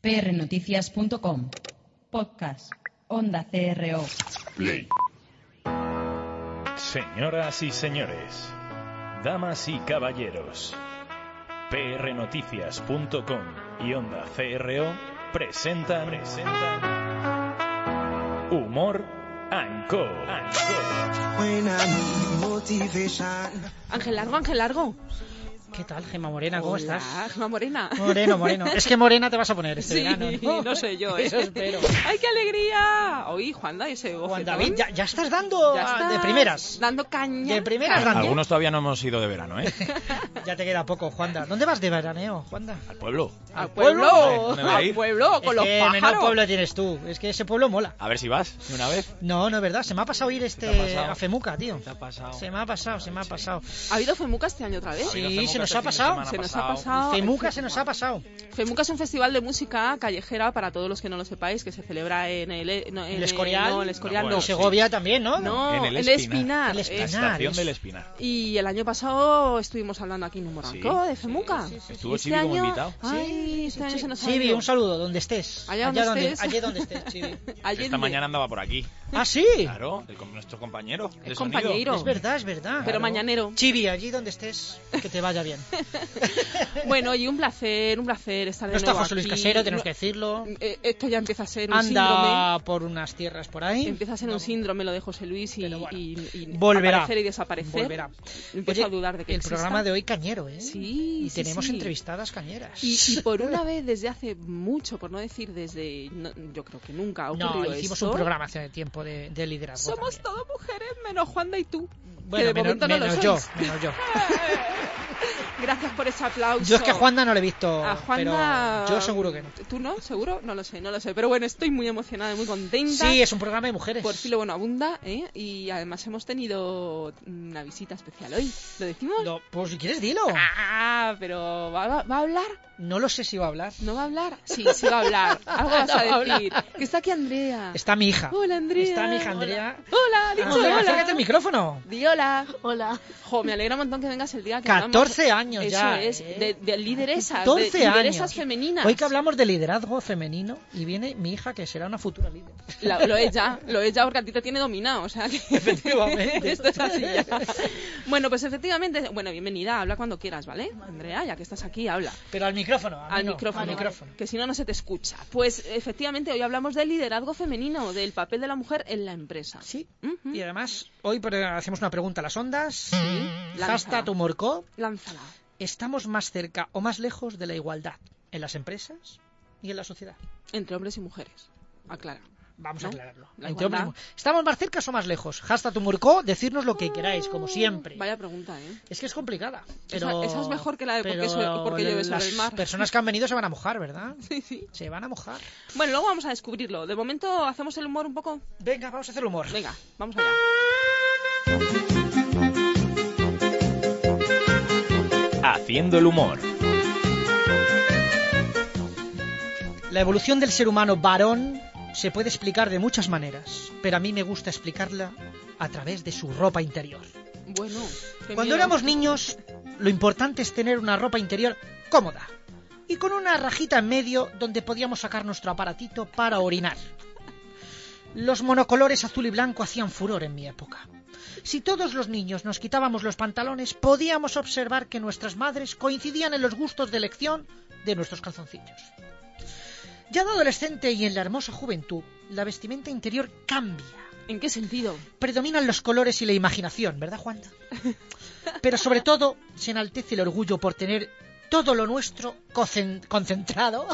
prnoticias.com. Podcast. Onda CRO. Play. Señoras y señores, damas y caballeros, prnoticias.com y Onda CRO presentan Humor and Co. Ángel Largo. ¿Qué tal, Gemma Morena? ¿Cómo estás? Gemma Morena. Moreno. Es que morena te vas a poner este verano, ¿no? No sé yo, ¿eh? Eso espero. ¡Ay, qué alegría! Oye, Juanda, ese bofetón. Juan David, ya estás dando Ya estás de primeras. dando caña. De primeras dando. Algunos todavía no hemos ido de verano, ¿eh? Ya te queda poco, Juanda. ¿Dónde vas de veraneo, Juanda? Al pueblo. ¡Al pueblo! ¿Dónde voy a ir? ¡Al pueblo! ¡Con los menos pájaros! pueblo tienes tú. Es que ese pueblo mola. A ver si vas, de una vez. No es verdad. Se me ha pasado ir te ha pasado? a Femuca, tío. ¿Qué te ha pasado? Se me ha pasado. ¿Ha habido Femuca este año otra vez? Sí, se nos ha pasado. Se nos ha pasado. Femuca se nos ha pasado. Femuca es un festival de música callejera, para todos los que no lo sepáis, que se celebra en el Escorial. No, el Escorial Bueno, no. Y Segovia también, ¿no? No, En el Espinar. El Espinar. La estación del Espinar. Y el año pasado estuvimos hablando aquí en un Moranco de Femuca. Estuvo Este Chibi como año- invitado. Ay, este año se nos ha Chibi, ido. un saludo, donde estés. Allá donde estés. Allí donde estés, Chibi. Allende. Esta mañana andaba por aquí. Ah, sí. Claro, nuestro compañero de Es sonido. compañero. Es verdad. Pero mañanero. Chibi, allí donde estés, que te vaya bien. Bueno, y un placer estar de No está nuevo José Luis aquí. Casero, tenemos que decirlo. Esto ya empieza a ser un Anda síndrome. por unas tierras por ahí. Empieza a ser un síndrome lo de José Luis y, Pero bueno, y volverá. aparecer y desaparecer. Volverá. Empiezo Oye, a dudar de que el exista. programa de hoy cañero, ¿eh? Sí, Y sí, tenemos sí. entrevistadas cañeras. Y por una vez, desde hace mucho, por no decir desde... yo creo que nunca ha ocurrido No, hicimos esto. un programa hace tiempo de liderazgo. Somos también. todas mujeres, menos Juanda y tú. Bueno, que de momento no lo menos sois. yo. Gracias por ese aplauso. Yo es que a Juanda no le he visto, A Juanda... pero yo seguro que no. ¿Tú no? ¿Seguro? No lo sé. Pero bueno, estoy muy emocionada y muy contenta. Sí, es un programa de mujeres. Por filo, bueno, abunda, ¿eh? Y además hemos tenido una visita especial hoy. ¿Lo decimos? No, pues si quieres dilo. Ah, pero ¿va a hablar? No lo sé si va a hablar. ¿No va a hablar? Sí va a hablar. Algo vas No va a a decir. Que está aquí Andrea. Está mi hija. Hola, Andrea. Está mi hija Andrea. Hola, dicho Andrea, hola. acércate al micrófono. Di hola. Hola. Jo, me alegra un montón que vengas el día que 14 hablamos. años Eso ya, es, ¿eh? de lideresas. 14 de lideresas años. femeninas. Hoy que hablamos de liderazgo femenino y viene mi hija que será una futura líder. Lo es ya porque a ti te tiene dominado, o sea que... Efectivamente. Esto es así ya. Bueno, pues efectivamente, bienvenida, habla cuando quieras, ¿vale? Andrea, ya que estás aquí, habla. Pero al micrófono. a mí Al no, micrófono, al micrófono. que si no, no se te escucha. Pues efectivamente, hoy hablamos del liderazgo femenino, del papel de la mujer en la empresa. Sí. Ujú. Y además, hoy hacemos una pregunta a las ondas. lánzala. Hashtag humorco. Lánzala. ¿Estamos más cerca o más lejos de la igualdad en las empresas y en la sociedad? Entre hombres y mujeres. Aclara. Vamos ¿No? a aclararlo. La Entre hombres y igualdad. mujeres. ¿Estamos más cerca o más lejos? Hashtag humorco, decirnos lo que queráis, como siempre. Vaya pregunta, ¿eh? Es que es complicada. Pero, Esa es mejor que la de pero porque llueve sobre las el mar. personas que han venido se van a mojar, ¿verdad? Sí. Se van a mojar. Bueno, luego vamos a descubrirlo. De momento, ¿hacemos el humor un poco? Venga, vamos a hacer humor. Venga, vamos allá. Haciendo el humor. La evolución del ser humano varón se puede explicar de muchas maneras, pero a mí me gusta explicarla a través de su ropa interior. Bueno, qué Cuando miedo. éramos niños, lo importante es tener una ropa interior cómoda y con una rajita en medio donde podíamos sacar nuestro aparatito para orinar. Los monocolores azul y blanco hacían furor en mi época. Si todos los niños nos quitábamos los pantalones, podíamos observar que nuestras madres coincidían en los gustos de elección de nuestros calzoncillos. Ya de adolescente y en la hermosa juventud, la vestimenta interior cambia. ¿En qué sentido? Predominan los colores y la imaginación, ¿verdad, Juanda? Pero sobre todo se enaltece el orgullo por tener todo lo nuestro concentrado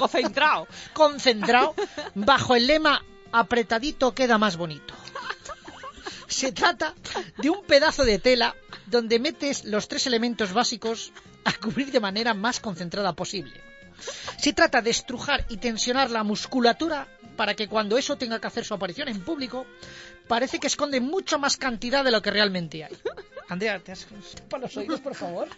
bajo el lema apretadito queda más bonito. Se trata de un pedazo de tela donde metes los 3 elementos básicos a cubrir de manera más concentrada posible. Se trata de estrujar y tensionar la musculatura para que cuando eso tenga que hacer su aparición en público, parece que esconde mucha más cantidad de lo que realmente hay. Andrea, ¿te has tapado los oídos, por favor?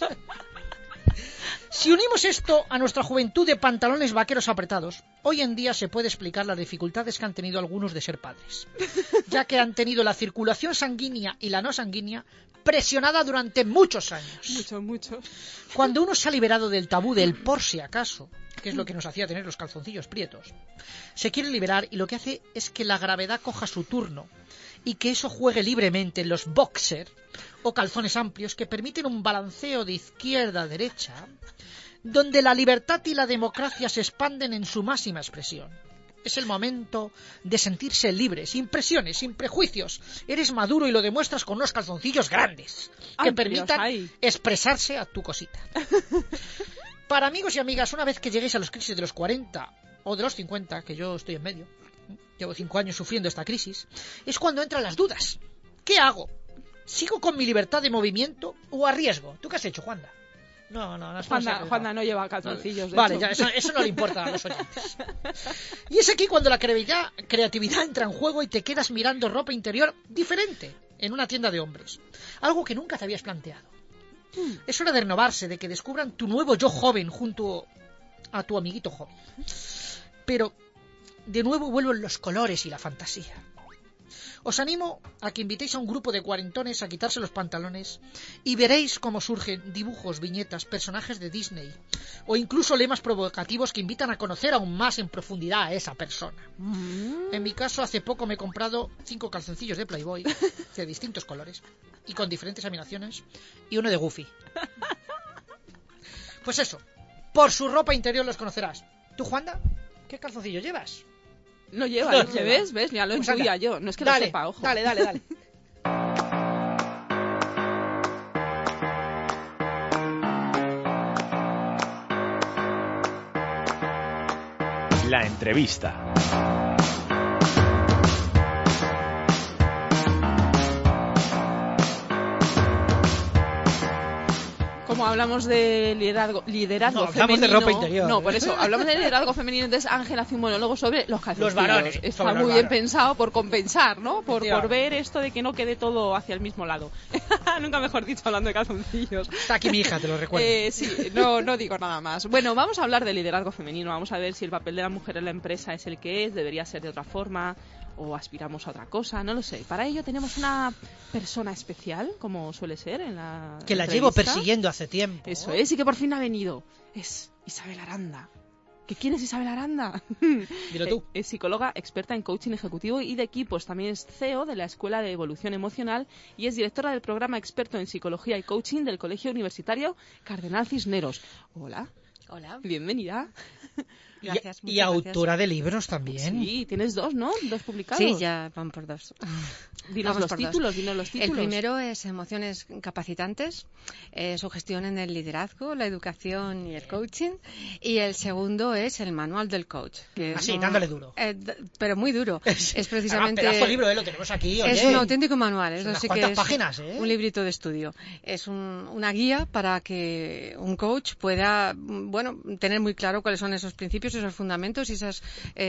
Si unimos esto a nuestra juventud de pantalones vaqueros apretados, hoy en día se puede explicar las dificultades que han tenido algunos de ser padres, ya que han tenido la circulación sanguínea y la no sanguínea presionada durante muchos años. Muchos. Cuando uno se ha liberado del tabú del por si acaso que es lo que nos hacía tener los calzoncillos prietos. Se quiere liberar y lo que hace es que la gravedad coja su turno y que eso juegue libremente en los boxer o calzones amplios que permiten un balanceo de izquierda a derecha, donde la libertad y la democracia se expanden en su máxima expresión. Es el momento de sentirse libre, sin presiones, sin prejuicios. Eres maduro y lo demuestras con unos calzoncillos grandes que Amplios, permitan ahí. expresarse a tu cosita. Para amigos y amigas, una vez que lleguéis a los crisis de los 40 o de los 50, que yo estoy en medio, llevo 5 años sufriendo esta crisis, es cuando entran las dudas. ¿Qué hago? ¿Sigo con mi libertad de movimiento o arriesgo? ¿Tú qué has hecho, Juanda? No, Juanda no lleva calzoncillos. de Vale, hecho. ya, eso no le importa a los oyentes. Y es aquí cuando la creatividad entra en juego y te quedas mirando ropa interior diferente en una tienda de hombres. Algo que nunca te habías planteado. Es hora de renovarse, de que descubran tu nuevo yo joven junto a tu amiguito joven. Pero de nuevo vuelven los colores y la fantasía. Os animo a que invitéis a un grupo de cuarentones a quitarse los pantalones y veréis cómo surgen dibujos, viñetas, personajes de Disney o incluso lemas provocativos que invitan a conocer aún más en profundidad a esa persona. En mi caso, hace poco me he comprado 5 calzoncillos de Playboy de distintos colores y con diferentes animaciones y uno de Goofy. Pues eso, por su ropa interior los conocerás. ¿Tú, Juanda? ¿Qué calzoncillos llevas? No lleva, No ¿no? lleva. ¿Ves? Ya lo Pues intuía anda. yo. No es que Dale, lo sepa, ojo. Dale. La entrevista. Como hablamos de liderazgo No, hablamos femenino... de ropa interior. No, por eso, hablamos de liderazgo femenino, entonces Ángel hace un monólogo sobre los calzoncillos. varones, Está sobre los muy bien varones. pensado por compensar, ¿no? Por Efectivamente. ver esto de que no quede todo hacia el mismo lado. Nunca mejor dicho, hablando de calzoncillos. Está aquí mi hija, te lo recuerdo. Sí, no digo nada más. Bueno, vamos a hablar de liderazgo femenino. Vamos a ver si el papel de la mujer en la empresa es el que es, debería ser de otra forma, o aspiramos a otra cosa, no lo sé. Para ello tenemos una persona especial, como suele ser en la Que la entrevista. llevo persiguiendo hace tiempo. Eso es, y que por fin ha venido. Es Isabel Aranda. ¿Que quién es Isabel Aranda? Dilo tú. Es psicóloga experta en coaching ejecutivo y de equipos. También es CEO de la Escuela de Evolución Emocional y es directora del programa experto en psicología y coaching del Colegio Universitario Cardenal Cisneros. Hola, Hola, bienvenida. gracias. Y muchas gracias. autora de libros también. Sí, tienes 2, ¿no? 2 publicados. Sí, ya van por 2. Dinos Vamos los por dos. títulos, dinos los títulos. El primero es Emociones capacitantes, su gestión en el liderazgo, la educación y el coaching. Y el segundo es el Manual del Coach. Que es Así, dándole duro. pero muy duro. Es precisamente... Pedazo de libro, lo tenemos aquí, oye. Es un auténtico manual, eso Unas sí que cuantas es páginas, ¿eh? un librito de estudio. Es una guía para que un coach pueda, bueno, tener muy claro cuáles son esos principios, esos fundamentos y esas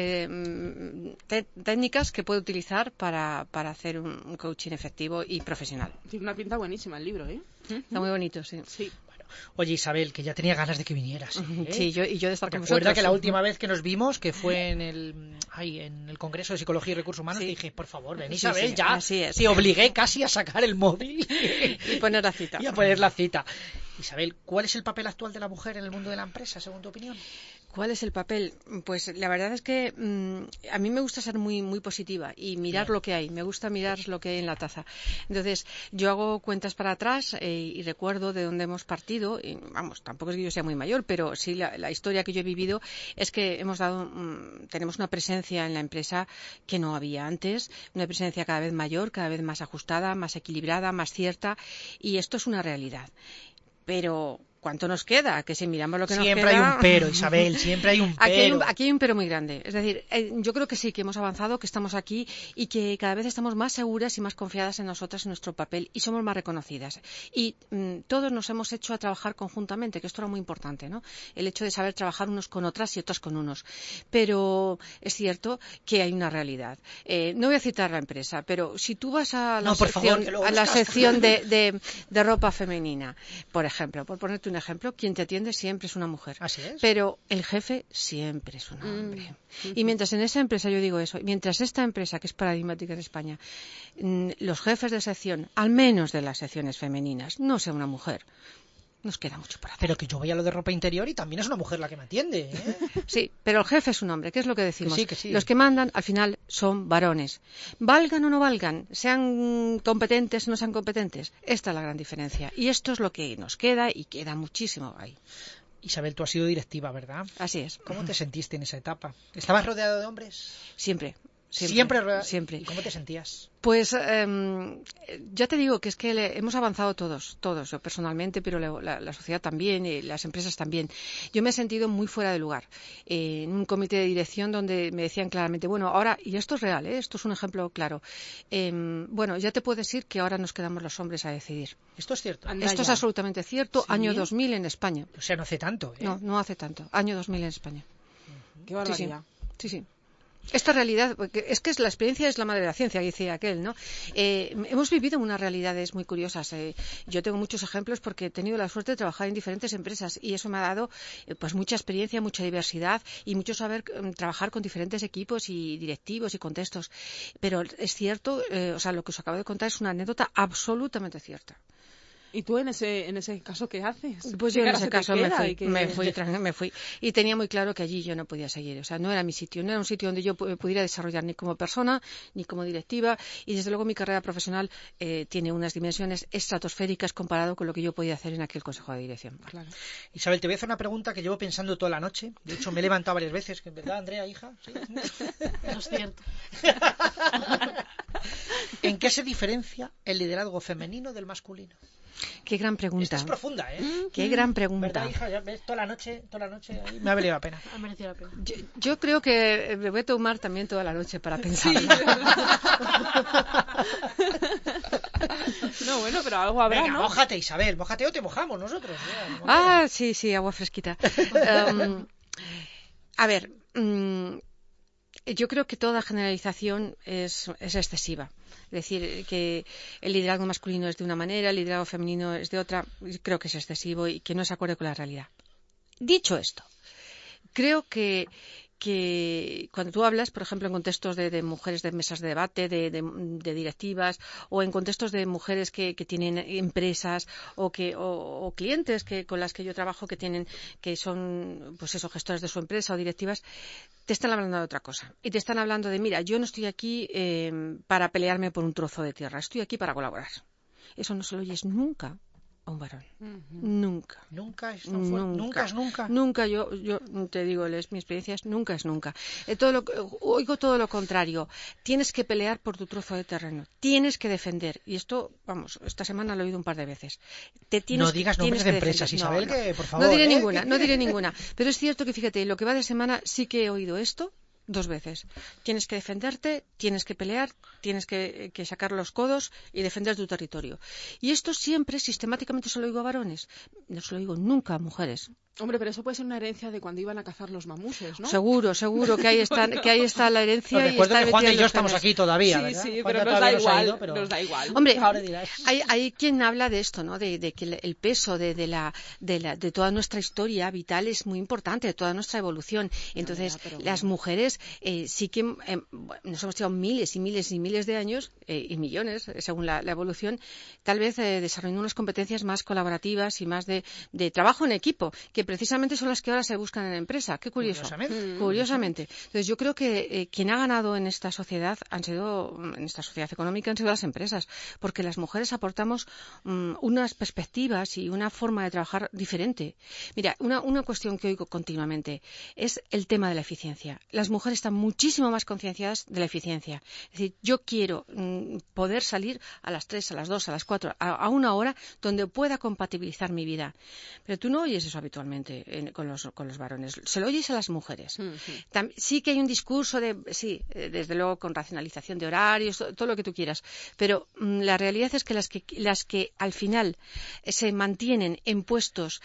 técnicas que puede utilizar para hacer un coaching efectivo y profesional. Tiene una pinta buenísima el libro, ¿eh? Está muy bonito, sí. Sí. Oye, Isabel, que ya tenía ganas de que vinieras. ¿eh? Sí, yo de estar con Recuerda vosotros. que la última vez que nos vimos, que fue en el Congreso de Psicología y Recursos Humanos, Sí. te dije, por favor, ven, Sí, Isabel, sí, ya. así es. Te obligué casi a sacar el móvil Y poner la cita. y a poner la cita. Isabel, ¿cuál es el papel actual de la mujer en el mundo de la empresa, según tu opinión? ¿Cuál es el papel? Pues la verdad es que a mí me gusta ser muy muy positiva y mirar lo que hay. Me gusta mirar lo que hay en la taza. Entonces, yo hago cuentas para atrás y recuerdo de dónde hemos partido. Y, vamos, tampoco es que yo sea muy mayor, pero sí la historia que yo he vivido es que tenemos una presencia en la empresa que no había antes, una presencia cada vez mayor, cada vez más ajustada, más equilibrada, más cierta, y esto es una realidad. Pero ¿cuánto nos queda? Que si miramos lo que nos queda... Siempre hay un pero, Isabel, siempre hay un pero. Aquí hay un pero muy grande. Es decir, yo creo que sí, que hemos avanzado, que estamos aquí y que cada vez estamos más seguras y más confiadas en nosotras, en nuestro papel, y somos más reconocidas. Y todos nos hemos hecho a trabajar conjuntamente, que esto era muy importante, ¿no? El hecho de saber trabajar unos con otras y otras con unos. Pero es cierto que hay una realidad. No voy a citar la empresa, pero si tú vas a la No, por favor, que lo buscas. sección de ropa femenina, por ejemplo, por ponerte un ejemplo, quien te atiende siempre es una mujer. Así es. Pero el jefe siempre es un hombre. Y mientras en esa empresa, yo digo eso, mientras esta empresa, que es paradigmática en España, los jefes de sección, al menos de las secciones femeninas, no sea una mujer, Nos queda mucho por hacer. Pero que yo voy a lo de ropa interior y también es una mujer la que me atiende, ¿eh? Sí, pero el jefe es un hombre, ¿qué es lo que decimos? Que sí. Los que mandan, al final, son varones. Valgan o no valgan, sean competentes o no sean competentes, esta es la gran diferencia. Y esto es lo que nos queda, y queda muchísimo ahí. Isabel, tú has sido directiva, ¿verdad? Así es. ¿Cómo te sentiste en esa etapa? ¿Estabas rodeado de hombres? Siempre. Siempre. ¿Y cómo te sentías? Pues ya te digo que es que hemos avanzado todos, yo personalmente, pero la sociedad también, y las empresas también. Yo me he sentido muy fuera de lugar en un comité de dirección donde me decían claramente, bueno, ahora, y esto es real, esto es un ejemplo claro, bueno, ya te puedo decir que ahora nos quedamos los hombres a decidir. ¿Esto es cierto? Esto es absolutamente cierto, ¿Sí? Año 2000 en España. O sea, no hace tanto, ¿eh? No hace tanto, año 2000 en España. Qué barbaridad. Sí. Esta realidad, porque es que la experiencia es la madre de la ciencia, decía aquel, ¿no? Hemos vivido unas realidades muy curiosas. Yo tengo muchos ejemplos porque he tenido la suerte de trabajar en diferentes empresas y eso me ha dado pues mucha experiencia, mucha diversidad y mucho saber trabajar con diferentes equipos y directivos y contextos. Pero es cierto, lo que os acabo de contar es una anécdota absolutamente cierta. ¿Y tú en ese caso qué haces? Pues ¿Qué yo en cara ese se te caso queda? me fui. Y tenía muy claro que allí yo no podía seguir. O sea, no era mi sitio. No era un sitio donde yo pudiera desarrollar ni como persona, ni como directiva. Y desde luego mi carrera profesional tiene unas dimensiones estratosféricas comparado con lo que yo podía hacer en aquel consejo de dirección. Claro. Isabel, te voy a hacer una pregunta que llevo pensando toda la noche. De hecho, me he levantado varias veces. ¿Verdad, Andrea, hija? ¿Sí? No es cierto. ¿En qué se diferencia el liderazgo femenino del masculino? Qué gran pregunta. Esta es profunda, ¿eh? Qué gran pregunta. ¿Verdad, hija? Ya ves, toda la noche ahí me ha valido la pena. Ha merecido la pena. Yo creo que me voy a tomar también toda la noche para pensar. Sí. No, bueno, pero algo habrá, Venga, ¿no? mójate, Isabel, mójate o te mojamos nosotros. Sí, agua fresquita. A ver, yo creo que toda generalización es excesiva. Es decir, que el liderazgo masculino es de una manera, el liderazgo femenino es de otra, creo que es excesivo y que no se acorde con la realidad. Dicho esto, creo que cuando tú hablas, por ejemplo, en contextos de mujeres de mesas de debate, de directivas, o en contextos de mujeres que tienen empresas o clientes con las que yo trabajo que son pues eso, gestores de su empresa o directivas, te están hablando de otra cosa. Y te están hablando de, mira, yo no estoy aquí para pelearme por un trozo de tierra, estoy aquí para colaborar. Eso no se lo oyes nunca a un varón. Nunca. Nunca es tan fuerte. Nunca es nunca. Nunca, yo te digo, mi experiencia es nunca es nunca. Oigo todo lo contrario. Tienes que pelear por tu trozo de terreno. Tienes que defender. Y esto, vamos, esta semana lo he oído un par de veces. No digas nombres de empresas, Isabel, que por favor. No diré ninguna. Pero es cierto que, fíjate, lo que va de semana sí que he oído esto 2 veces. Tienes que defenderte, tienes que pelear, tienes que sacar los codos y defender tu territorio. Y esto siempre, sistemáticamente, se lo digo a varones. No se lo digo nunca a mujeres. Hombre, pero eso puede ser una herencia de cuando iban a cazar los mamuses, ¿no? Seguro que ahí está la herencia. No, recuerdo que Juan y yo estamos aquí todavía, sí, ¿verdad? Sí, Juan pero nos da igual. Hombre, ahora dirás. hay quien habla de esto, ¿no? De que el peso de toda nuestra historia vital es muy importante, de toda nuestra evolución. Entonces, las mujeres sí que nos hemos tirado miles y miles y miles de años, y millones, según la evolución, tal vez desarrollando unas competencias más colaborativas y más de trabajo en equipo, que precisamente son las que ahora se buscan en la empresa. Qué curioso. Curiosamente. Entonces, yo creo que quien ha ganado en esta sociedad en esta sociedad económica, han sido las empresas, porque las mujeres aportamos unas perspectivas y una forma de trabajar diferente. Mira, una cuestión que oigo continuamente es el tema de la eficiencia. Las mujeres están muchísimo más concienciadas de la eficiencia. Es decir, yo quiero poder salir a las 3, a las 2, a las 4, a una hora donde pueda compatibilizar mi vida. Pero tú no oyes eso habitualmente con los varones. Se lo oyes a las mujeres. Sí que hay un discurso desde luego con racionalización de horarios, todo lo que tú quieras. Pero la realidad es que las que al final se mantienen en puestos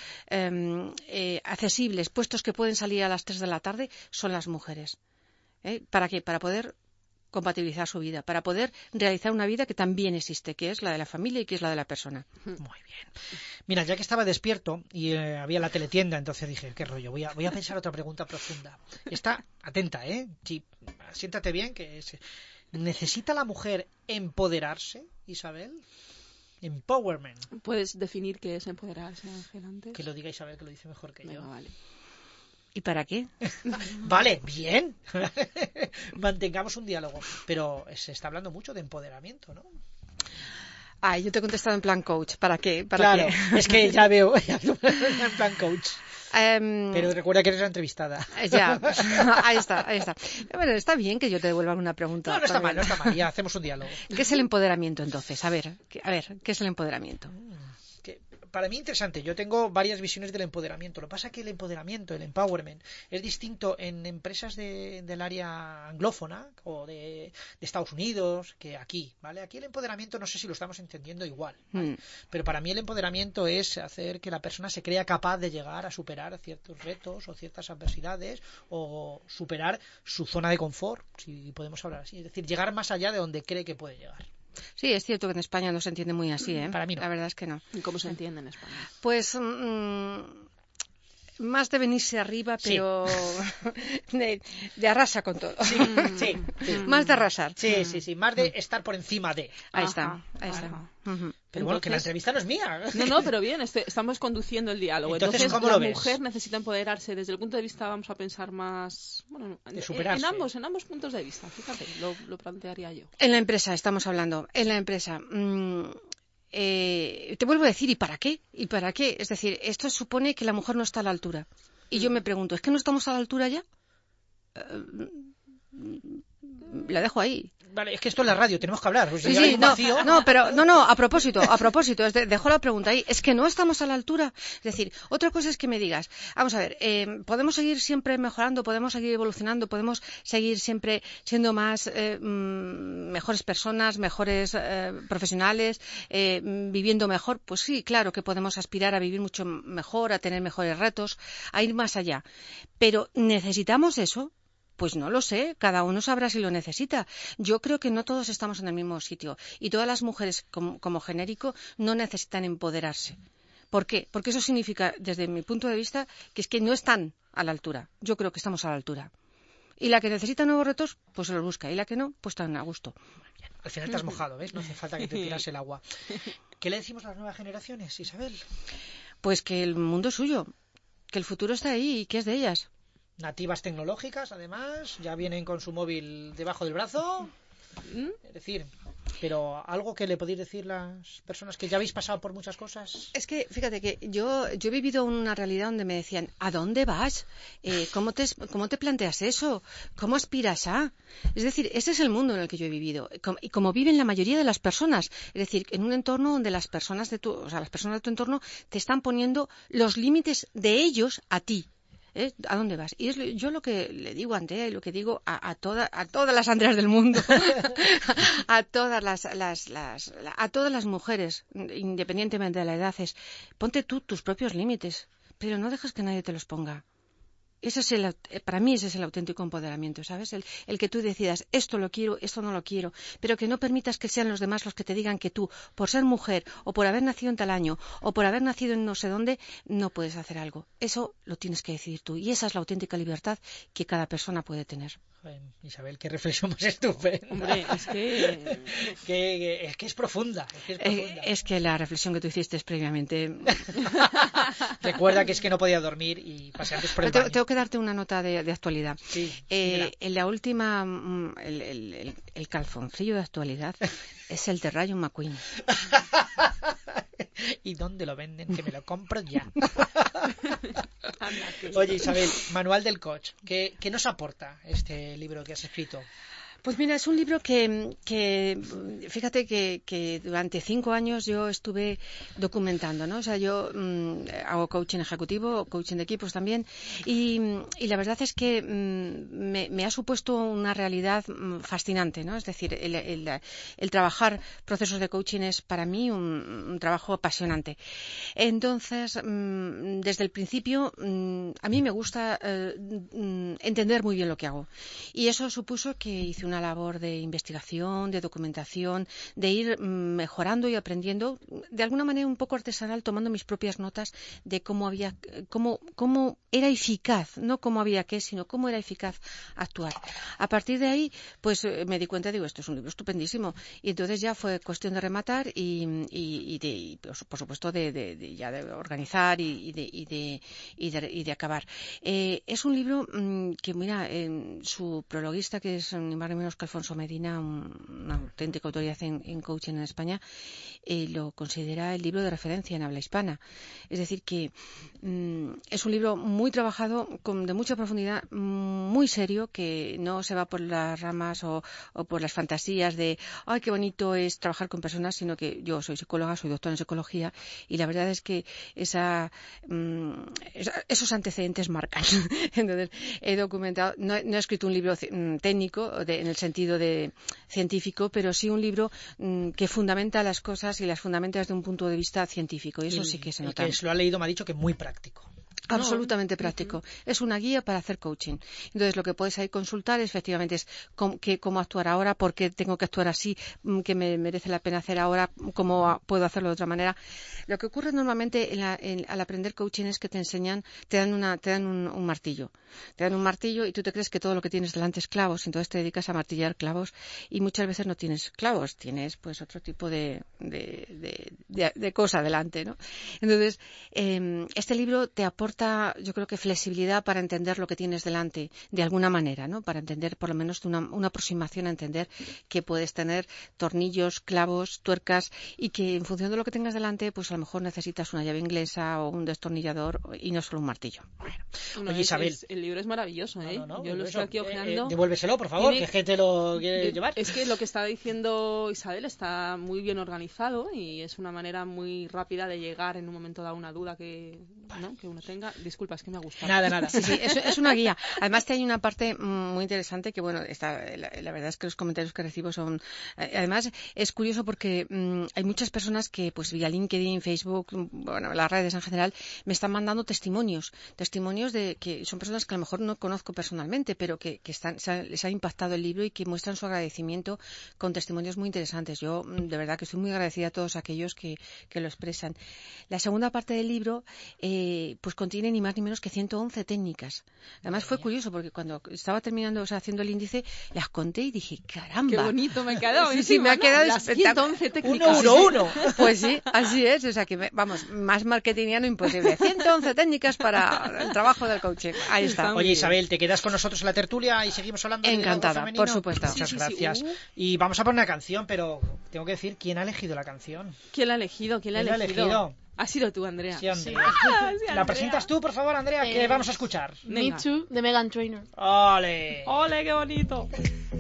accesibles, puestos que pueden salir a las 3 de la tarde, son las mujeres. ¿Para qué? Para poder compatibilizar su vida, para poder realizar una vida que también existe, que es la de la familia y que es la de la persona. Muy bien. Mira, ya que estaba despierto y había la teletienda, entonces dije, qué rollo, voy a pensar otra pregunta profunda. Está atenta, Sí, siéntate bien, ¿necesita la mujer empoderarse, Isabel? Empowerment. ¿Puedes definir qué es empoderarse, Ángel, antes? Que lo diga Isabel, que lo dice mejor que yo. Venga, vale. ¿Y para qué? Vale, bien. Mantengamos un diálogo. Pero se está hablando mucho de empoderamiento, ¿no? Yo te he contestado en plan coach. ¿Para qué? Claro, qué? es que ya veo en plan coach. Pero recuerda que eres la entrevistada. Ya, ahí está. Bueno, está bien que yo te devuelva una pregunta. No está mal, ya hacemos un diálogo. ¿Qué es el empoderamiento, entonces? A ver, ¿qué es el empoderamiento? Para mí interesante, yo tengo varias visiones del empoderamiento. Lo que pasa es que el empoderamiento, el empowerment, es distinto en empresas del área anglófona o de Estados Unidos que aquí, ¿vale? Aquí el empoderamiento no sé si lo estamos entendiendo igual, ¿vale? Pero para mí el empoderamiento es hacer que la persona se crea capaz de llegar a superar ciertos retos o ciertas adversidades o superar su zona de confort, si podemos hablar así. Es decir, llegar más allá de donde cree que puede llegar. Sí, es cierto que en España no se entiende muy así, ¿eh? Para mí no. La verdad es que no. ¿Y cómo se entiende en España? Pues más de venirse arriba, pero de arrasa con todo. Sí. Más de arrasar. Sí. Más de estar por encima de. Ahí está. Pero bueno, que la entrevista no es mía. No, pero bien, estamos conduciendo el diálogo. Entonces, ¿cómo la lo ves? mujer necesita empoderarse desde el punto de vista, vamos a pensar más... Bueno, de superarse. En ambos puntos de vista, fíjate, lo plantearía yo. En la empresa estamos hablando. En la empresa... te vuelvo a decir, ¿y para qué? ¿Y para qué? Es decir, esto supone que la mujer no está a la altura. Y yo me pregunto, ¿es que no estamos a la altura ya? La dejo ahí. Vale, es que esto es la radio, tenemos que hablar. Pues Sí, a propósito, dejo la pregunta ahí. Es que no estamos a la altura. Es decir, otra cosa es que me digas, vamos a ver, podemos seguir siempre mejorando, podemos seguir evolucionando, podemos seguir siempre siendo mejores personas, mejores profesionales, viviendo mejor. Pues sí, claro que podemos aspirar a vivir mucho mejor, a tener mejores retos, a ir más allá. Pero ¿necesitamos eso? Pues no lo sé, cada uno sabrá si lo necesita. Yo creo que no todos estamos en el mismo sitio y todas las mujeres como genérico no necesitan empoderarse. ¿Por qué? Porque eso significa, desde mi punto de vista, que es que no están a la altura. Yo creo que estamos a la altura. Y la que necesita nuevos retos, pues se los busca. Y la que no, pues tan a gusto. Al final te has mojado, ¿ves? No hace falta que te tiras el agua. ¿Qué le decimos a las nuevas generaciones, Isabel? Pues que el mundo es suyo, que el futuro está ahí y que es de ellas. Nativas tecnológicas, además, ya vienen con su móvil debajo del brazo. Es decir, pero algo que le podéis decir las personas que ya habéis pasado por muchas cosas. Es que, fíjate que yo he vivido una realidad donde me decían, ¿a dónde vas? ¿Cómo te planteas eso? ¿Cómo aspiras a? Es decir, ese es el mundo en el que yo he vivido y como viven la mayoría de las personas. Es decir, en un entorno donde las personas de tu entorno te están poniendo los límites de ellos a ti. ¿A dónde vas? Y yo lo que le digo a Andrea y lo que digo a todas las Andreas del mundo, a todas las mujeres, independientemente de la edad, es ponte tú tus propios límites, pero no dejes que nadie te los ponga. Para mí ese es el auténtico empoderamiento, ¿sabes? El que tú decidas, esto lo quiero, esto no lo quiero, pero que no permitas que sean los demás los que te digan que tú, por ser mujer, o por haber nacido en tal año, o por haber nacido en no sé dónde, no puedes hacer algo. Eso lo tienes que decidir tú, y esa es la auténtica libertad que cada persona puede tener. Isabel, qué reflexión más estupenda. Hombre, es que... es que es profunda. Es que la reflexión que tú hiciste es previamente... Recuerda que es que no podía dormir y pasé antes por el baño. Tengo que darte una nota de actualidad. Sí, en la última... el calzoncillo de actualidad es el de Rayo McQueen. ¿Y dónde lo venden? Que me lo compro ya. Oye, Isabel, Manual del Coach, ¿qué nos aporta este libro que has escrito? Pues mira, es un libro que fíjate que durante 5 años yo estuve documentando, ¿no? O sea, yo hago coaching ejecutivo, coaching de equipos también, y la verdad es que me ha supuesto una realidad fascinante, ¿no? Es decir, el trabajar procesos de coaching es para mí un trabajo apasionante. Entonces, desde el principio, a mí me gusta entender muy bien lo que hago, y eso supuso que hice una labor de investigación, de documentación, de ir mejorando y aprendiendo, de alguna manera un poco artesanal, tomando mis propias notas de cómo era eficaz, no cómo había que, sino cómo era eficaz actuar. A partir de ahí, pues me di cuenta, digo, esto es un libro estupendísimo. Y entonces ya fue cuestión de rematar y por supuesto, de organizar y de acabar. Es un libro que, mira, su prologuista, que es ni más ni menos que Alfonso Medina, una auténtica autoridad en coaching en España, lo considera el libro de referencia en habla hispana. Es decir, que es un libro muy trabajado, de mucha profundidad, muy serio, que no se va por las ramas o por las fantasías de ¡ay, qué bonito es trabajar con personas!, sino que yo soy psicóloga, soy doctora en psicología, y la verdad es que esos antecedentes marcan. Entonces, he documentado, no he escrito un libro técnico en el sentido de científico, pero sí un libro que fundamenta las cosas y las fundamenta desde un punto de vista científico, y eso sí que se nota. El que lo ha leído me ha dicho que es muy práctico. Absolutamente práctico. Es una guía para hacer coaching. Entonces, lo que puedes ahí consultar efectivamente es cómo actuar ahora, por qué tengo que actuar así, qué me merece la pena hacer ahora, cómo puedo hacerlo de otra manera. Lo que ocurre normalmente al aprender coaching es que te dan un martillo. Te dan un martillo y tú te crees que todo lo que tienes delante es clavos, entonces te dedicas a martillar clavos y muchas veces no tienes clavos, tienes pues otro tipo de cosa delante, ¿no? Entonces, este libro te aporta, yo creo que flexibilidad para entender lo que tienes delante de alguna manera, ¿no? Para entender, por lo menos, una aproximación a entender que puedes tener tornillos, clavos, tuercas, y que en función de lo que tengas delante, pues a lo mejor necesitas una llave inglesa o un destornillador y no solo un martillo. Bueno, Oye, Isabel, el libro es maravilloso, ¿eh? No, yo lo estoy aquí ojeando. Devuélveselo, por favor, que gente lo quiere llevar. Es que lo que está diciendo Isabel está muy bien organizado y es una manera muy rápida de llegar en un momento dado a una duda que uno tenga. Disculpa, es que me ha gustado. Nada. Sí, es una guía. Además, hay una parte muy interesante que, bueno, la verdad es que los comentarios que recibo son... Además, es curioso porque hay muchas personas que, pues vía LinkedIn, Facebook, bueno, las redes en general, me están mandando testimonios de que son personas que a lo mejor no conozco personalmente, pero que les ha impactado el libro y que muestran su agradecimiento con testimonios muy interesantes. Yo, de verdad, que estoy muy agradecida a todos aquellos que lo expresan. La segunda parte del libro, pues contiene ni más ni menos que 111 técnicas. Además, fue curioso porque cuando estaba terminando, haciendo el índice, las conté y dije, caramba. Qué bonito me ha quedado. Sí, me ha quedado las 111 técnicas. Uno. Pues sí, así es. O sea que, vamos, más marketingiano imposible. 111 técnicas para el trabajo del coaching. Ahí está. Oye, Isabel, ¿te quedas con nosotros en la tertulia y seguimos hablando de liderazgo encantada, femenino? por supuesto. Muchas gracias. Sí. Y vamos a poner una canción, pero tengo que decir quién ha elegido la canción. ¿Quién la ha elegido? ¿Quién la ha elegido? Ha sido tú, Andrea. Sí, Andrea. Sí, ¿La Andrea. presentas tú, por favor, Andrea? Que vamos a escuchar. Venga. Me Too, de Meghan Trainor. ¡Ole! ¡Ole, qué bonito!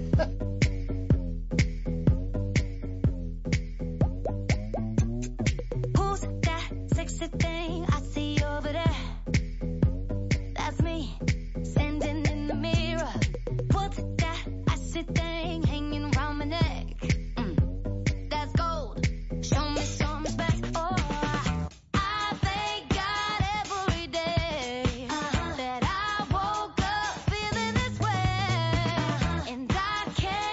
Who's that sexy thing I see over there? That's me, standing in the mirror. What's that icy thing hanging around my neck? That's gold. Show me some respect. Oh, I thank God every day that I woke up feeling this way, and I can't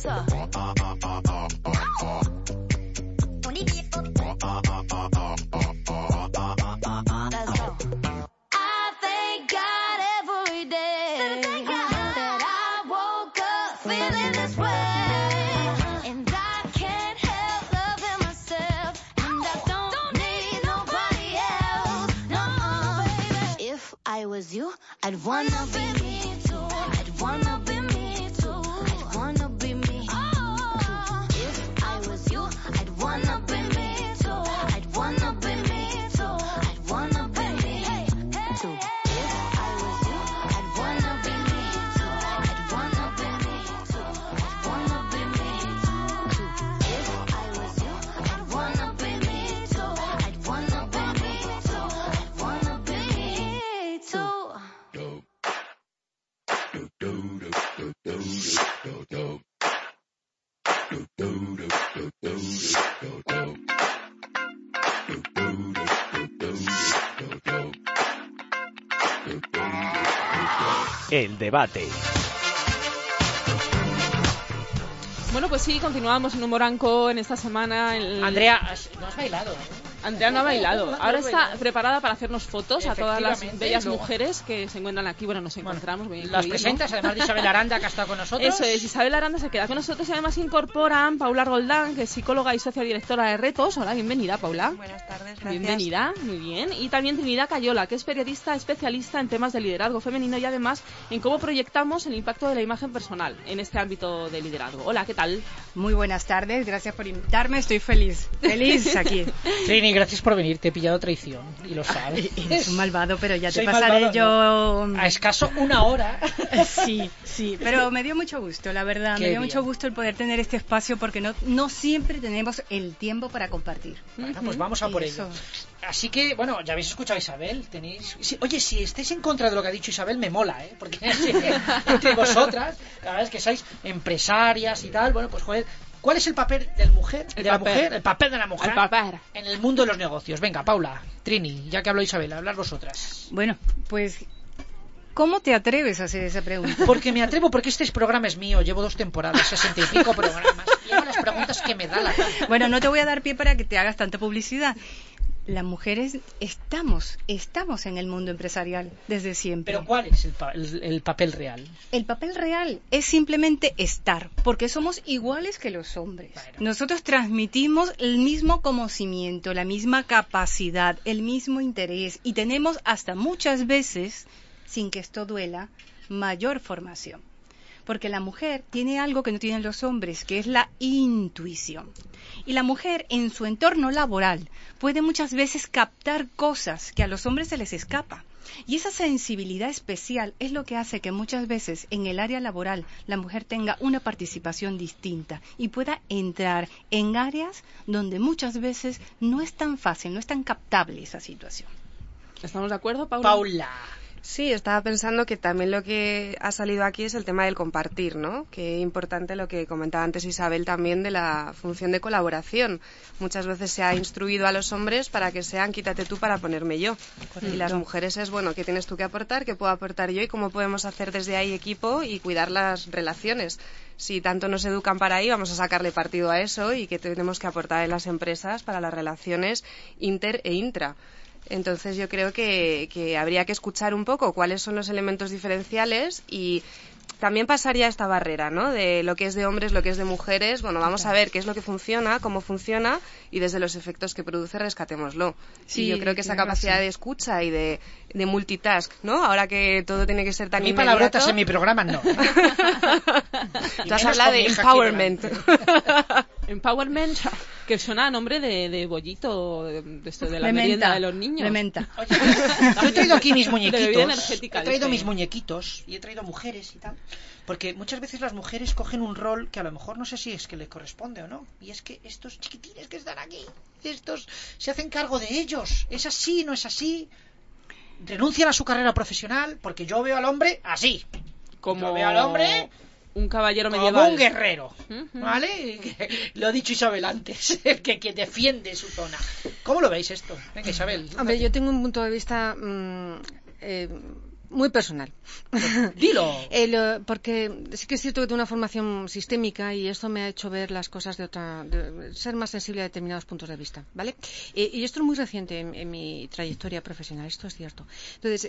So. Let's go. I thank God every day that I woke up feeling this way, and I can't help loving myself, and I don't need nobody else. No, baby. If I was you, I'd wanna be me too. I'd wanna be me too. I'd wanna be me too. If I was you, I'd wanna be me too. I'd wanna be me too. I'd wanna be me too. If I was you, I'd wanna be me too. I'd wanna be me too. I'd wanna be me too. If I was you, I'd wanna be me too. I'd wanna be me too. I'd wanna be me too. El debate. Bueno, pues sí, continuamos en Humoranco en esta semana. Andrea, no has bailado, ¿eh? Andrea no ha bailado. No, Ahora no está bailado. preparada para hacernos fotos a todas las Efectivamente, bellas luego. mujeres que se encuentran aquí. Bueno, nos encontramos. voy a Las incluir, ¿no? presentas, además de Isabel Aranda, que ha estado con nosotros. Eso es, Isabel Aranda se queda con nosotros y además incorporan Paula Roldán, que es psicóloga y socia directora de Retos. Hola, bienvenida, Paula. Buenas tardes, gracias. Bienvenida, muy bien. Y también Trinidad Cayola, que es periodista especialista en temas de liderazgo femenino y además en cómo proyectamos el impacto de la imagen personal en este ámbito de liderazgo. Hola, ¿qué tal? Muy buenas tardes, gracias por invitarme, estoy feliz aquí. Trini, gracias por venir, te he pillado traición y lo sabes. Eres un malvado, pero ya te Soy pasaré malvado, yo... A escaso una hora. Sí, pero me dio mucho gusto, la verdad, Qué me dio bien. mucho gusto el poder tener este espacio porque no siempre tenemos el tiempo para compartir. Bueno, pues vamos a por ello. Así que, bueno, ya habéis escuchado a Isabel, tenéis... Sí, oye, si estáis en contra de lo que ha dicho Isabel, me mola, ¿eh? Porque así, entre vosotras, la verdad es que sois empresarias y tal, bueno, pues joder, ¿cuál es el papel de la mujer? El papel de la mujer El papel. en el mundo de los negocios. Venga, Paula, Trini, ya que habló Isabel, hablar vosotras. Bueno, pues, ¿cómo te atreves a hacer esa pregunta? Porque me atrevo, porque este programa es mío, llevo 2 temporadas, 60 y pico programas, y hago las preguntas que me da la gana. Bueno, no te voy a dar pie para que te hagas tanta publicidad. Las mujeres estamos en el mundo empresarial desde siempre. Pero ¿cuál es el papel real? El papel real es simplemente estar, porque somos iguales que los hombres. Bueno. Nosotros transmitimos el mismo conocimiento, la misma capacidad, el mismo interés y tenemos hasta muchas veces, sin que esto duela, mayor formación. Porque la mujer tiene algo que no tienen los hombres, que es la intuición. Y la mujer en su entorno laboral puede muchas veces captar cosas que a los hombres se les escapa. Y esa sensibilidad especial es lo que hace que muchas veces en el área laboral la mujer tenga una participación distinta y pueda entrar en áreas donde muchas veces no es tan fácil, no es tan captable esa situación. ¿Estamos de acuerdo, Paula? Paula. Sí, estaba pensando que también lo que ha salido aquí es el tema del compartir, ¿no? Que es importante lo que comentaba antes Isabel también de la función de colaboración. Muchas veces se ha instruido a los hombres para que sean quítate tú para ponerme yo. Correcto. Y las mujeres es, bueno, ¿qué tienes tú que aportar? ¿Qué puedo aportar yo? Y cómo podemos hacer desde ahí equipo y cuidar las relaciones. Si tanto nos educan para ahí, vamos a sacarle partido a eso y que tenemos que aportar en las empresas para las relaciones inter e intra. Entonces yo creo que habría que escuchar un poco cuáles son los elementos diferenciales y también pasaría esta barrera, ¿no? De lo que es de hombres, lo que es de mujeres. Bueno, vamos a ver qué es lo que funciona, cómo funciona y desde los efectos que produce rescatémoslo. Sí, y yo creo que esa tienes capacidad razón. de escucha y de multitask, ¿no? Ahora que todo tiene que ser tan A mí inmediato. palabrotas en mi programa no. Tú has hablado de empowerment. Empowerment, que suena a nombre de bollito, de esto de la De merienda menta, de los niños. de menta. Oye, yo he traído aquí mis De bebida muñequitos. energética, He traído dice. mis muñequitos y he traído mujeres y tal. Porque muchas veces las mujeres cogen un rol que a lo mejor no sé si es que les corresponde o no. Y es que estos chiquitines que están aquí, estos se hacen cargo de ellos. ¿Es así? ¿No es así? Renuncian a su carrera profesional porque yo veo al hombre así. Como Yo veo al hombre un caballero como medieval. un guerrero. Ujú. ¿Vale? Lo ha dicho Isabel antes, el que defiende su zona. ¿Cómo lo veis esto? Venga, Isabel. Hombre, yo tengo un punto de vista muy personal. Dilo. Porque sí que es cierto que tengo una formación sistémica y esto me ha hecho ver las cosas de ser más sensible a determinados puntos de vista, ¿vale? Y esto es muy reciente en mi trayectoria profesional, esto es cierto. Entonces,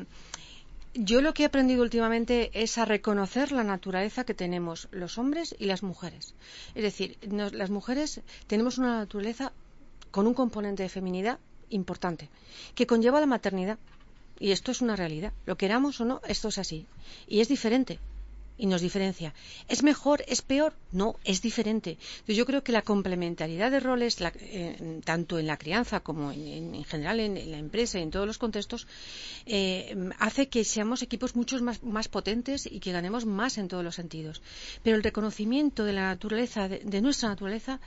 yo lo que he aprendido últimamente es a reconocer la naturaleza que tenemos los hombres y las mujeres. Es decir, las mujeres tenemos una naturaleza con un componente de feminidad importante, que conlleva la maternidad. Y esto es una realidad. Lo queramos o no, esto es así. Y es diferente. Y nos diferencia. ¿Es mejor? ¿Es peor? No, es diferente. Entonces, yo creo que la complementariedad de roles, tanto en la crianza como en general en la empresa y en todos los contextos, hace que seamos equipos mucho más potentes y que ganemos más en todos los sentidos. Pero el reconocimiento de la naturaleza, de nuestra naturaleza,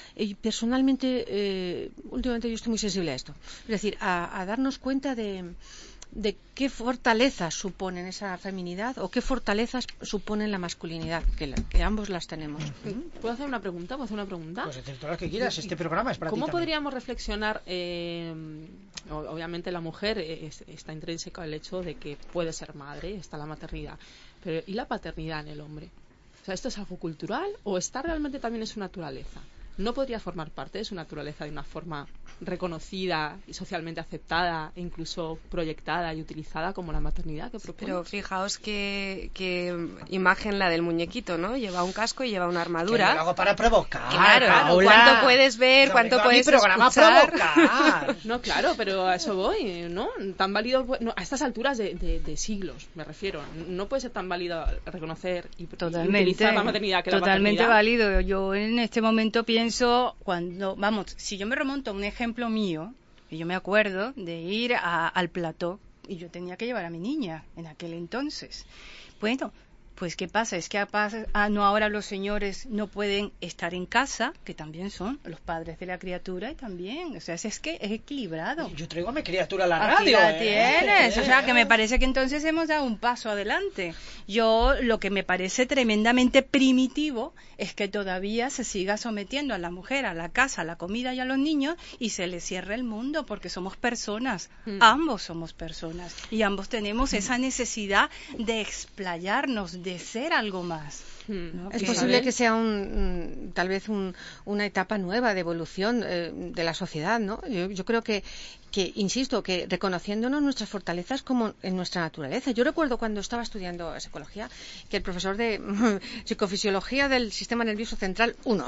personalmente, últimamente yo estoy muy sensible a esto. Es decir, a darnos cuenta de qué fortalezas suponen esa feminidad o qué fortalezas suponen la masculinidad, que ambos las tenemos. ¿Puedo hacer una pregunta? Pues todo lo que quieras, este programa es para ti ¿Cómo también. podríamos reflexionar? Obviamente la mujer está intrínseca al hecho de que puede ser madre, está la maternidad, pero ¿y la paternidad en el hombre? O sea, ¿esto es algo cultural o está realmente también en su naturaleza? ¿No podría formar parte de su naturaleza de una forma reconocida y socialmente aceptada e incluso proyectada y utilizada como la maternidad que propone? Pero fijaos qué imagen la del muñequito, ¿no? Lleva un casco y lleva una armadura. Que lo hago para provocar. Claro, Paula. ¿cuánto puedes ver? Yo ¿Cuánto vengo a mi puedes programa a escuchar? provocar. No, claro, pero a eso voy, ¿no? Tan válido, no, a estas alturas de siglos, me refiero. No puede ser tan válido reconocer y utilizar la maternidad que la totalmente paternidad. válido. Yo en este momento pienso, si yo me remonto a un ejemplo mío, y yo me acuerdo de ir al plató y yo tenía que llevar a mi niña en aquel entonces. Bueno, pues ¿qué pasa? Es que ahora los señores no pueden estar en casa, que también son los padres de la criatura y también, o sea, es que es equilibrado. Yo traigo a mi criatura a la Aquí radio. la tienes, o sea, que me parece que entonces hemos dado un paso adelante. Yo lo que me parece tremendamente primitivo es que todavía se siga sometiendo a la mujer, a la casa, a la comida y a los niños y se le cierre el mundo porque somos personas, ambos somos personas y ambos tenemos esa necesidad de explayarnos, de ser algo más. ¿No? Es posible que sea tal vez una etapa nueva de evolución de la sociedad, ¿no? Yo creo que insisto, que reconociéndonos nuestras fortalezas como en nuestra naturaleza. Yo recuerdo cuando estaba estudiando psicología que el profesor de psicofisiología del sistema nervioso central 1,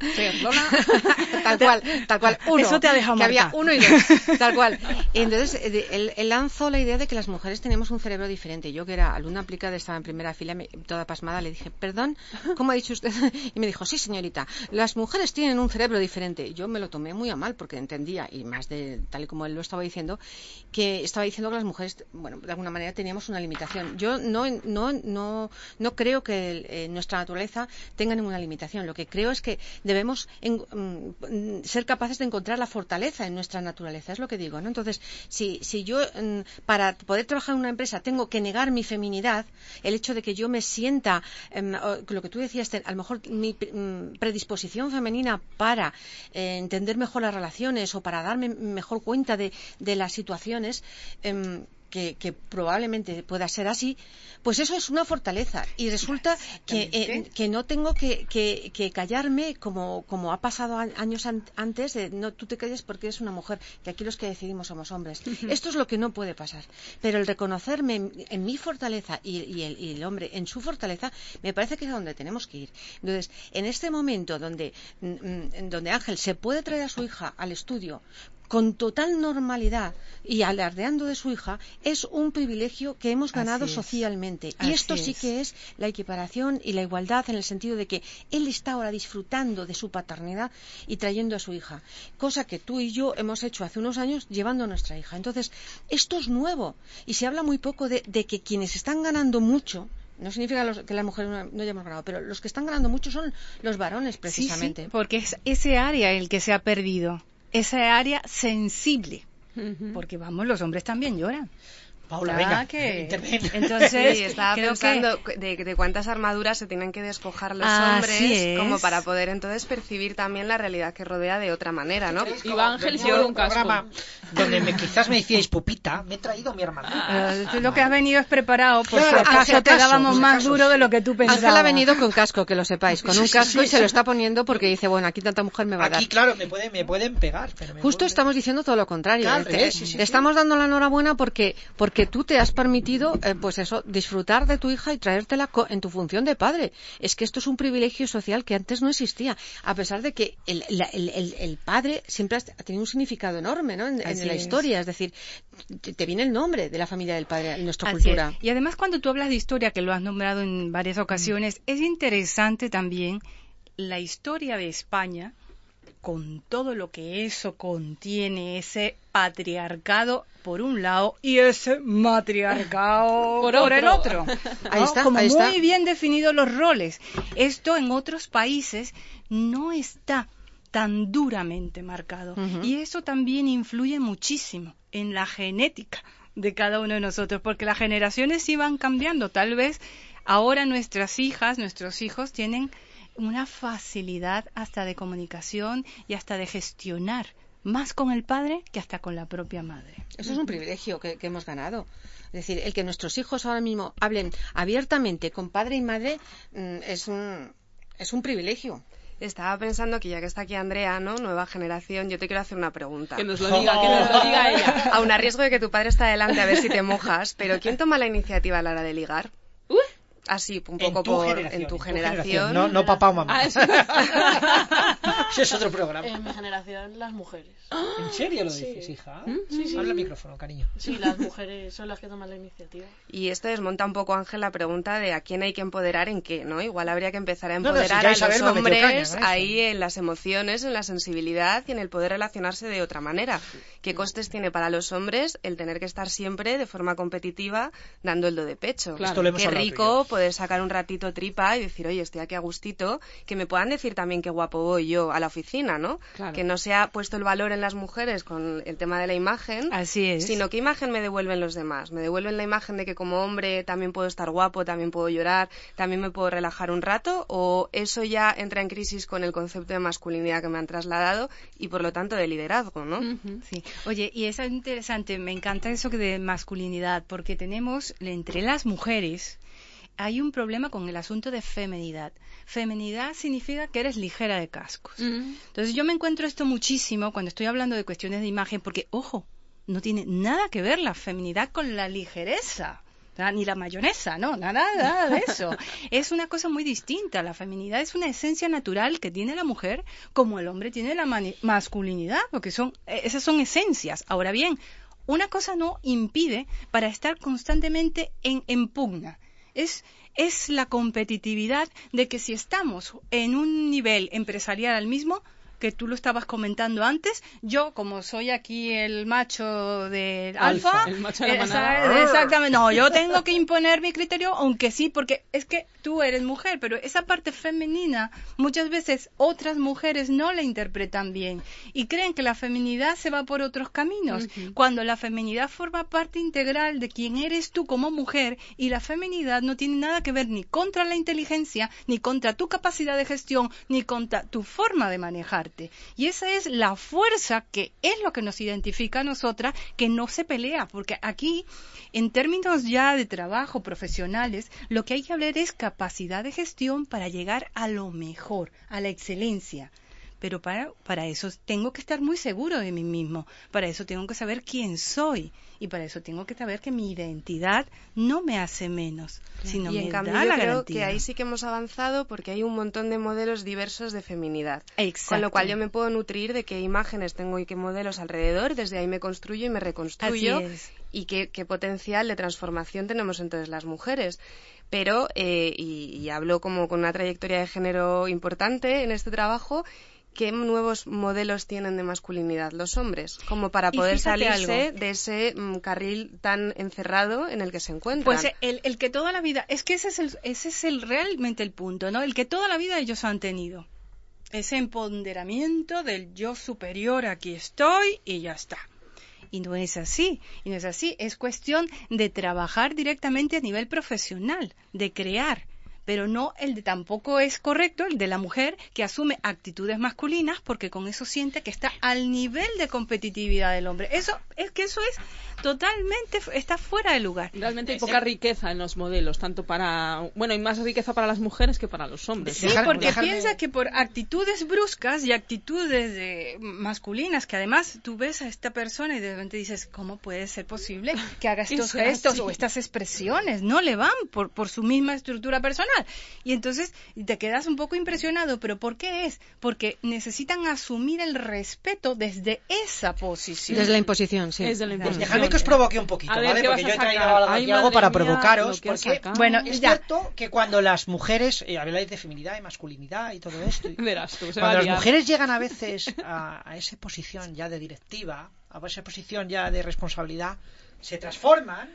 tal cual, 1, eso te ha dejado que marca. había 1 y 2, tal cual. Y entonces él lanzó la idea de que las mujeres tenemos un cerebro diferente. Yo, que era alumna aplicada, estaba en primera fila, toda pasmada, le dije, perdón, ¿cómo ha dicho usted? Y me dijo, sí, señorita, las mujeres tienen un cerebro diferente. Yo me lo tomé muy a mal porque entendía, y más de tal y como él lo estaba diciendo que las mujeres, bueno, de alguna manera teníamos una limitación. Yo no creo que nuestra naturaleza tenga ninguna limitación. Lo que creo es que debemos ser capaces de encontrar la fortaleza en nuestra naturaleza, es lo que digo, ¿no? Entonces, si yo para poder trabajar en una empresa tengo que negar mi feminidad, el hecho de que yo me sienta, lo que tú decías, a lo mejor mi predisposición femenina para entender mejor las relaciones o para darme mejor cuenta de las situaciones que probablemente pueda ser así, pues eso es una fortaleza y resulta que no tengo que callarme como ha pasado años antes de no, tú te calles porque eres una mujer, que aquí los que decidimos somos hombres. Esto es lo que no puede pasar, pero el reconocerme en mi fortaleza y el hombre en su fortaleza me parece que es a donde tenemos que ir. Entonces, en este momento donde Ángel se puede traer a su hija al estudio con total normalidad y alardeando de su hija, es un privilegio que hemos ganado socialmente. Y esto sí que es la equiparación y la igualdad en el sentido de que él está ahora disfrutando de su paternidad y trayendo a su hija, cosa que tú y yo hemos hecho hace unos años llevando a nuestra hija. Entonces, esto es nuevo y se habla muy poco de que quienes están ganando mucho, no significa que las mujeres no hayamos ganado, pero los que están ganando mucho son los varones, precisamente. Sí, porque es ese área el que se ha perdido. Esa área sensible, porque vamos, los hombres también lloran. Paula, Ya venga, que- interven. Entonces, Sí, estaba creo pensando de cuántas armaduras se tienen que despojar los Así hombres es. como para poder entonces percibir también la realidad que rodea de otra manera, ¿no? Iba Ángel Yo, lleva un un programa casco. donde quizás me decíais pupita, me he traído mi hermana. tú lo que has venido es preparado, por Claro, si por si acaso te acaso, dábamos por si más acaso, duro de sí. lo que tú pensabas. Ángel ha venido con casco, que lo sepáis, con un Sí, casco sí, y se sí. lo está poniendo porque dice, bueno, aquí tanta mujer me va a dar. Aquí, claro, me pueden pegar. Pero me Justo pueden- estamos diciendo todo lo contrario. Claro, Te sí, sí, estamos dando la enhorabuena porque tú te has permitido, pues eso, disfrutar de tu hija y traértela en tu función de padre. Es que esto es un privilegio social que antes no existía, a pesar de que el padre siempre ha tenido un significado enorme, ¿no? En Así la es. historia, es decir, te viene el nombre de la familia del padre en nuestra Así cultura. es. Y además cuando tú hablas de historia, que lo has nombrado en varias ocasiones, es interesante también la historia de España, con todo lo que eso contiene, ese patriarcado por un lado y ese matriarcado por el otro. Ahí ¿no? está, Como ahí está. muy bien definidos los roles. Esto en otros países no está tan duramente marcado. Ujú. Y eso también influye muchísimo en la genética de cada uno de nosotros, porque las generaciones sí van cambiando. Tal vez ahora nuestras hijas, nuestros hijos tienen una facilidad hasta de comunicación y hasta de gestionar más con el padre que hasta con la propia madre. Eso es un privilegio que hemos ganado. Es decir, el que nuestros hijos ahora mismo hablen abiertamente con padre y madre es un privilegio. Estaba pensando que ya que está aquí Andrea, ¿no? Nueva generación, yo te quiero hacer una pregunta. Que nos lo diga, que nos lo diga ella. Aun a riesgo de que tu padre está delante a ver si te mojas, pero ¿quién toma la iniciativa a la hora de ligar? Así, un poco en tu generación. No papá o mamá. Ah, eso. Ese es otro programa. En mi generación, las mujeres. ¿En serio lo Sí. dices, hija? Sí, sí. Habla al micrófono, cariño. Sí, las mujeres son las que toman la iniciativa. Y esto desmonta un poco, Ángel, la pregunta de a quién hay que empoderar en qué, ¿no? Igual habría que empezar a No, no, si empoderar ya a Isabel los me metió caña, hombres ¿no? ahí en las emociones, en la sensibilidad y en el poder relacionarse de otra manera. ¿Qué costes tiene para los hombres el tener que estar siempre de forma competitiva dando el do de pecho? Claro. Esto lo hemos Qué hablado tú y rico poder sacar un ratito tripa y decir, oye, estoy aquí a gustito, que me puedan decir también qué guapo voy yo a la oficina, ¿no? Claro. Que no se ha puesto el valor en las mujeres con el tema de la imagen, Así es. sino qué imagen me devuelven los demás. Me devuelven la imagen de que como hombre también puedo estar guapo, también puedo llorar, también me puedo relajar un rato, o eso ya entra en crisis con el concepto de masculinidad que me han trasladado y por lo tanto de liderazgo, ¿no? Sí. Oye, y es interesante, me encanta eso que de masculinidad, porque tenemos entre las mujeres hay un problema con el asunto de feminidad. Feminidad significa que eres ligera de cascos. Entonces yo me encuentro esto muchísimo cuando estoy hablando de cuestiones de imagen, porque, ojo, no tiene nada que ver la feminidad con la ligereza. Ni la mayonesa, no, nada de eso. Es una cosa muy distinta. La feminidad es una esencia natural que tiene la mujer como el hombre tiene la masculinidad, porque esas son esencias. Ahora bien, una cosa no impide para estar constantemente en pugna. Es la competitividad de que si estamos en un nivel empresarial al mismo, que tú lo estabas comentando antes, yo como soy aquí el macho del alfa, El macho de la manada. exactamente, no, yo tengo que imponer mi criterio, aunque sí, porque es que tú eres mujer, pero esa parte femenina muchas veces otras mujeres no la interpretan bien y creen que la feminidad se va por otros caminos, cuando la feminidad forma parte integral de quién eres tú como mujer, y la feminidad no tiene nada que ver ni contra la inteligencia, ni contra tu capacidad de gestión, ni contra tu forma de manejarte. Y esa es la fuerza que es lo que nos identifica a nosotras, que no se pelea, porque aquí, en términos ya de trabajo profesionales, lo que hay que hablar es capacidad de gestión para llegar a lo mejor, a la excelencia. Pero para eso tengo que estar muy seguro de mí mismo, para eso tengo que saber quién soy, y para eso tengo que saber que mi identidad no me hace menos, sino Y en me cambio da yo la creo garantía. que ahí sí que hemos avanzado porque hay un montón de modelos diversos de feminidad. Exacto. Con lo cual yo me puedo nutrir de qué imágenes tengo y qué modelos alrededor, desde ahí me construyo y me reconstruyo. Así es. Y qué potencial de transformación tenemos entonces las mujeres. Pero, y hablo como con una trayectoria de género importante en este trabajo, ¿qué nuevos modelos tienen de masculinidad los hombres? Como para Y poder fíjate salirse algo. de ese carril tan encerrado en el que se encuentran. Pues el que toda la vida, es que ese es realmente el punto, ¿no? El que toda la vida ellos han tenido. Ese empoderamiento del yo superior, aquí estoy y ya está. Y no es así, es cuestión de trabajar directamente a nivel profesional, de crear. Pero no tampoco es correcto el de la mujer que asume actitudes masculinas porque con eso siente que está al nivel de competitividad del hombre. Eso es totalmente, está fuera de lugar. Realmente hay poca riqueza en los modelos, tanto hay más riqueza para las mujeres que para los hombres. Sí, porque piensa que por actitudes bruscas y actitudes masculinas, que además tú ves a esta persona y de repente dices, ¿cómo puede ser posible que haga estos gestos o estas expresiones? No le van por su misma estructura personal. Y entonces te quedas un poco impresionado, ¿pero por qué es? Porque necesitan asumir el respeto desde esa posición. Desde la imposición, sí. Dejadme que os provoque un poquito, ¿vale? Porque yo he traído algo para provocaros. Porque, es cierto que cuando las mujeres, habláis de feminidad y masculinidad y todo esto, cuando las mujeres llegan a veces a esa posición ya de directiva, a esa posición ya de responsabilidad, se transforman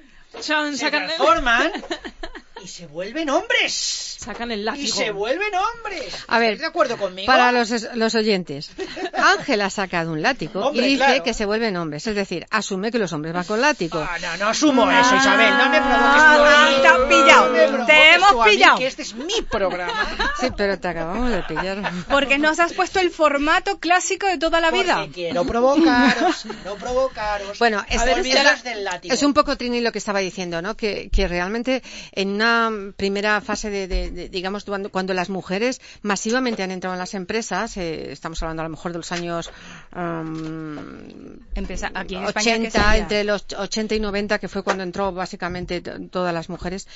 y se vuelven hombres. Sacan el látigo. Y se vuelven hombres. A ver, ¿estás de acuerdo conmigo? Para los oyentes, Ángela ha sacado un látigo y dice que se vuelven hombres. Es decir, asume que los hombres van con látigo. No asumo eso, Isabel. No me provoques. Te has pillado. Te hemos pillado. Que este es mi programa. Sí, pero te acabamos de pillar. Porque nos has puesto el formato clásico de toda la vida. Porque quiero provocaros. No provocaros. Bueno, del látigo. Es un poco Trini lo que estaba diciendo, ¿no? Que realmente en una primera fase de digamos, cuando las mujeres masivamente han entrado en las empresas, estamos hablando a lo mejor de los años aquí en 80, entre los 80 y 90, que fue cuando entró básicamente todas las mujeres,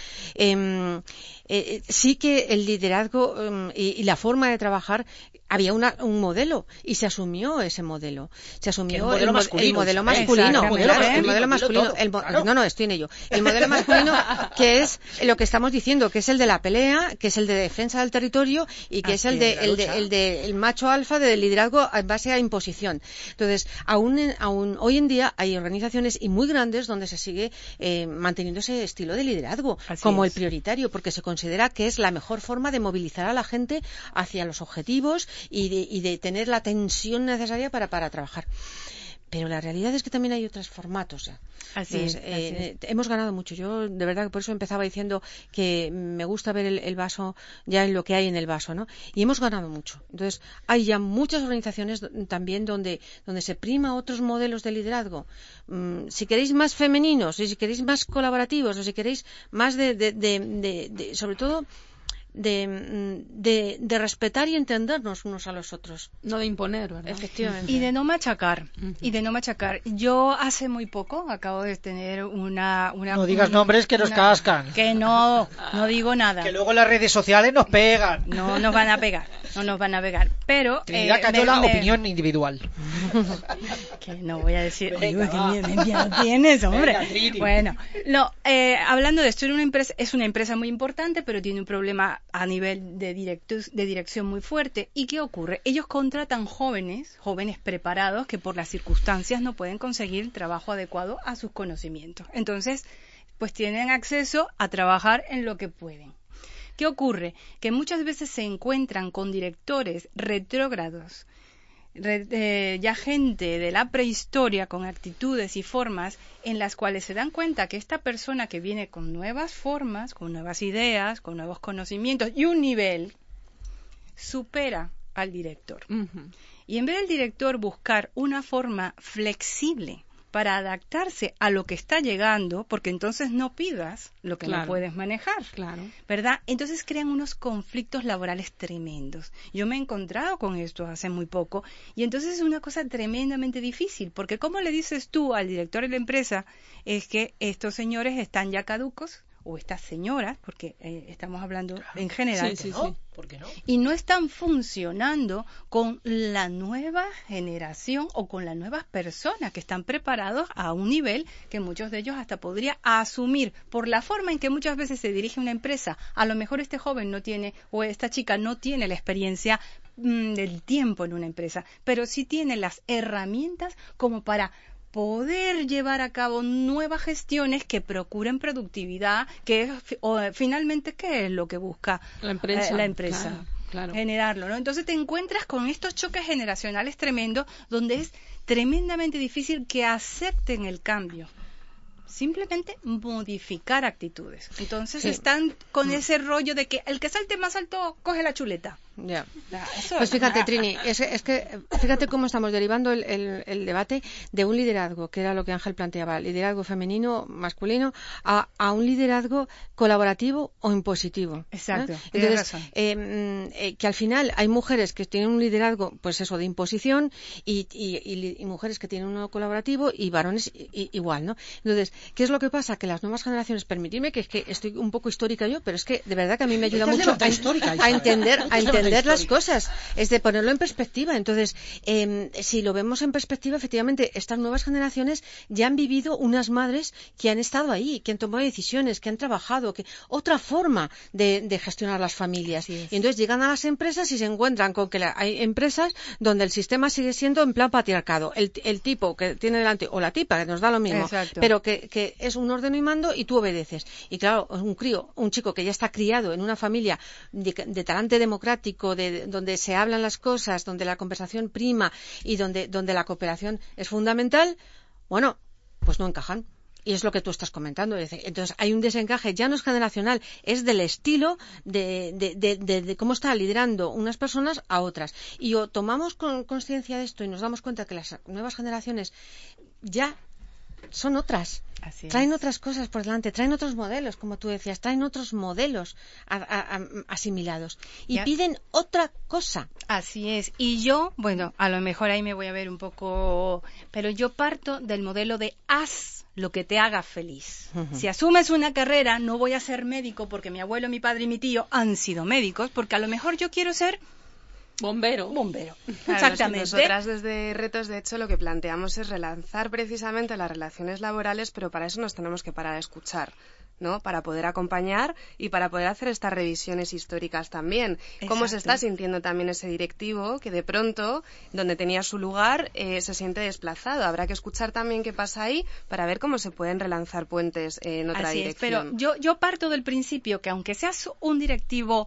sí que el liderazgo y la forma de trabajar, había un modelo y se asumió ese modelo. Se asumió el modelo masculino. No, estoy en ello. El modelo masculino, que es lo que estamos diciendo, que es el de la pelea, que es el de defensa del territorio y que es el de macho alfa de liderazgo en base a imposición. Entonces, aún hoy en día hay organizaciones y muy grandes donde se sigue manteniendo ese estilo de liderazgo como el prioritario, porque se considera que es la mejor forma de movilizar a la gente hacia los objetivos y de tener la tensión necesaria para trabajar. Pero la realidad es que también hay otros formatos ya. Así es. Hemos ganado mucho. Yo, de verdad, que por eso empezaba diciendo que me gusta ver el vaso ya en lo que hay en el vaso, ¿no? Y hemos ganado mucho. Entonces, hay ya muchas organizaciones también donde se prima otros modelos de liderazgo. Si queréis más femeninos, si queréis más colaborativos, o si queréis más sobre todo, de respetar y entendernos unos a los otros. No de imponer, ¿verdad? Efectivamente. Y de no machacar. Yo hace muy poco acabo de tener una no digas nombres que nos cascan. Que no digo nada. Que luego las redes sociales nos pegan. No nos van a pegar. Pero Trinidad Cayola, opinión individual. Que no voy a decir. Venga, que tienes, hombre. Bueno, hablando de esto, es una empresa muy importante, pero tiene un problema a nivel de dirección muy fuerte. ¿Y qué ocurre? Ellos contratan jóvenes preparados que por las circunstancias no pueden conseguir trabajo adecuado a sus conocimientos. Entonces, pues tienen acceso a trabajar en lo que pueden. ¿Qué ocurre? Que muchas veces se encuentran con directores retrógrados, ya gente de la prehistoria con actitudes y formas en las cuales se dan cuenta que esta persona que viene con nuevas formas, con nuevas ideas, con nuevos conocimientos y un nivel, supera al director. Y en vez del director buscar una forma flexible para adaptarse a lo que está llegando, porque entonces no pidas lo que no puedes manejar, ¿verdad? Entonces crean unos conflictos laborales tremendos. Yo me he encontrado con esto hace muy poco y entonces es una cosa tremendamente difícil, porque ¿cómo le dices tú al director de la empresa es que estos señores están ya caducos? O estas señoras, porque estamos hablando en general, ¿por qué no? Y no están funcionando con la nueva generación o con las nuevas personas que están preparados a un nivel que muchos de ellos hasta podría asumir por la forma en que muchas veces se dirige una empresa. A lo mejor este joven no tiene o esta chica no tiene la experiencia del tiempo en una empresa, pero sí tiene las herramientas como para poder llevar a cabo nuevas gestiones que procuren productividad, que es, finalmente, ¿qué es lo que busca la empresa? Claro. Generarlo, ¿no? Entonces te encuentras con estos choques generacionales tremendos, donde es tremendamente difícil que acepten el cambio. Simplemente modificar actitudes. Entonces están con ese rollo de que el que salte más alto coge la chuleta. Ya. Pues fíjate, Trini, es que fíjate cómo estamos derivando el debate de un liderazgo, que era lo que Ángel planteaba, liderazgo femenino, masculino, a un liderazgo colaborativo o impositivo. Exacto. Entonces, razón. Que al final hay mujeres que tienen un liderazgo, pues eso, de imposición, y mujeres que tienen uno colaborativo, y varones igual, ¿no? Entonces, ¿qué es lo que pasa? Que las nuevas generaciones, permitidme que es que estoy un poco histórica yo, pero es que de verdad que a mí me ayuda mucho a entender las cosas, es de ponerlo en perspectiva. Entonces, si lo vemos en perspectiva, efectivamente, estas nuevas generaciones ya han vivido unas madres que han estado ahí, que han tomado decisiones, que han trabajado, que otra forma de gestionar las familias. Y entonces llegan a las empresas y se encuentran con que hay empresas donde el sistema sigue siendo en plan patriarcado. El tipo que tiene delante, o la tipa, que nos da lo mismo, pero que es un orden y mando y tú obedeces. Y claro, un chico que ya está criado en una familia de talante democrático, donde se hablan las cosas, donde la conversación prima y donde la cooperación es fundamental, bueno, pues no encajan. Y es lo que tú estás comentando. Entonces hay un desencaje, ya no es generacional, es del estilo de cómo está liderando unas personas a otras. Y o tomamos conciencia de esto y nos damos cuenta que las nuevas generaciones ya son otras. Traen otras cosas por delante, traen otros modelos, como tú decías, traen otros modelos asimilados y piden otra cosa. Así es. Y yo, bueno, a lo mejor ahí me voy a ver un poco, pero yo parto del modelo de haz lo que te haga feliz. Si asumes una carrera, no voy a ser médico porque mi abuelo, mi padre y mi tío han sido médicos, porque a lo mejor yo quiero ser bombero. Claro, Exactamente. Nosotras desde Retos, de hecho, lo que planteamos es relanzar precisamente las relaciones laborales, pero para eso nos tenemos que parar a escuchar, ¿no? Para poder acompañar y para poder hacer estas revisiones históricas también. Cómo se está sintiendo también ese directivo que de pronto, donde tenía su lugar, se siente desplazado. Habrá que escuchar también qué pasa ahí para ver cómo se pueden relanzar puentes en otra dirección. Pero yo parto del principio que aunque seas un directivo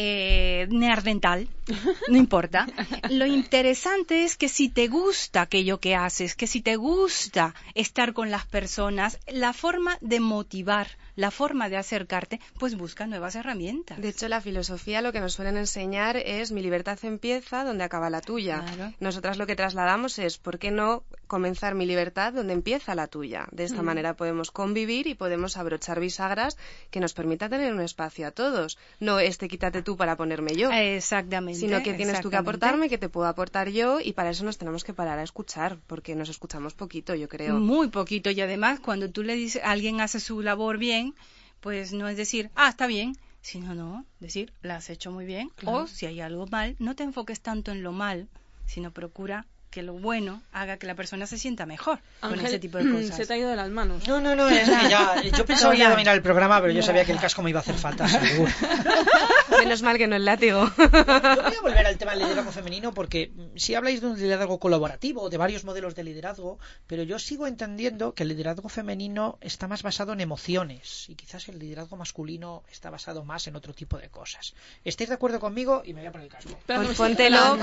neandertal, no importa, lo interesante es que si te gusta aquello que haces, que si te gusta estar con las personas, la forma de motivar, la forma de acercarte, pues busca nuevas herramientas. De hecho, la filosofía lo que nos suelen enseñar es mi libertad empieza donde acaba la tuya. Claro. Nosotras lo que trasladamos es ¿por qué no comenzar mi libertad donde empieza la tuya? De esta manera podemos convivir y podemos abrochar bisagras que nos permita tener un espacio a todos. No quítate tú para ponerme yo. Exactamente. Sino que tienes tú que aportarme, que te puedo aportar yo, y para eso nos tenemos que parar a escuchar, porque nos escuchamos poquito, yo creo. Muy poquito, y además cuando tú le dices, alguien hace su labor bien, pues no es decir, está bien, sino no, decir, la has hecho muy bien, o si hay algo mal, no te enfoques tanto en lo mal, sino procura que lo bueno haga que la persona se sienta mejor. Ángel, con ese tipo de cosas. Se te ha ido de las manos. No, es que ya, yo pensaba ya dominar el programa, pero yo sabía que el casco me iba a hacer falta, seguro. Menos mal que no el látigo. Yo voy a volver al tema del liderazgo femenino, porque si habláis de un liderazgo colaborativo, de varios modelos de liderazgo, pero yo sigo entendiendo que el liderazgo femenino está más basado en emociones, y quizás el liderazgo masculino está basado más en otro tipo de cosas. ¿Estáis de acuerdo conmigo? Y me voy a poner el casco. Póntelo.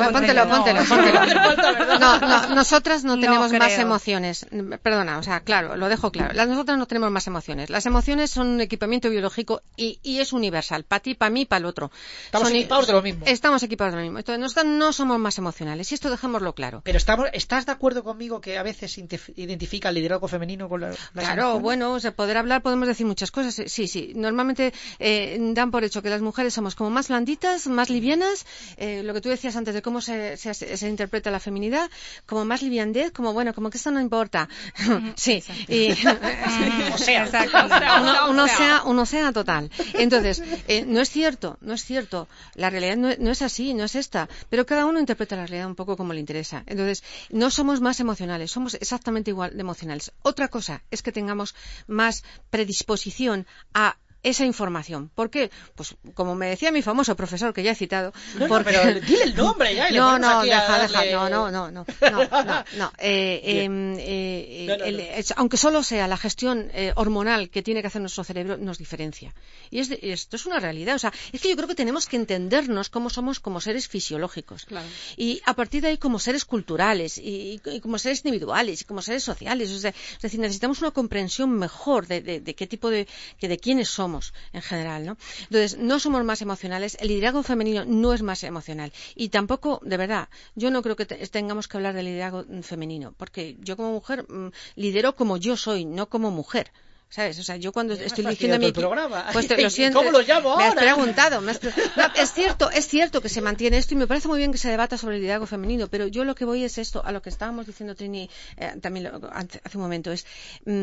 No, nosotras no tenemos más emociones. Perdona, o sea, claro, lo dejo claro. Nosotras no tenemos más emociones. Las emociones son un equipamiento biológico y es universal. Para ti, para mí, para el otro. Estamos equipados de lo mismo. Estamos equipados de lo mismo. Entonces, nosotros no somos más emocionales. Y esto dejémoslo claro. Pero ¿estás de acuerdo conmigo que a veces identifica el liderazgo femenino con las Claro, bueno, o sea, poder hablar podemos decir muchas cosas. Sí. Normalmente dan por hecho que las mujeres somos como más blanditas, más livianas. Lo que tú decías antes de cómo se interpreta la feminidad, como más liviandez, como que esto no importa. Sí. Y, uno sea total. Entonces, no es cierto. La realidad no es así, no es esta. Pero cada uno interpreta la realidad un poco como le interesa. Entonces, no somos más emocionales, somos exactamente igual de emocionales. Otra cosa es que tengamos más predisposición a esa información. ¿Por qué? Pues como me decía mi famoso profesor que ya he citado. No, pero dile el nombre ya. Y No, le ponemos aquí a deja. darle- No. Aunque solo sea la gestión hormonal que tiene que hacer nuestro cerebro, nos diferencia. Y esto es una realidad. O sea, es que yo creo que tenemos que entendernos cómo somos como seres fisiológicos. Claro. Y a partir de ahí como seres culturales y como seres individuales y como seres sociales. O sea, es decir, necesitamos una comprensión mejor de qué tipo de quiénes somos en general, ¿no? Entonces, no somos más emocionales, el liderazgo femenino no es más emocional y tampoco, de verdad, yo no creo que tengamos que hablar de liderazgo femenino, porque yo como mujer lidero como yo soy, no como mujer. ¿Sabes? O sea, yo cuando estoy dirigiendo mi programa. pues lo siento. ¿Cómo lo llamo me ahora? has preguntado. No, es cierto que se mantiene esto y me parece muy bien que se debata sobre el liderazgo femenino, pero yo lo que voy es esto, a lo que estábamos diciendo Trini también hace un momento, es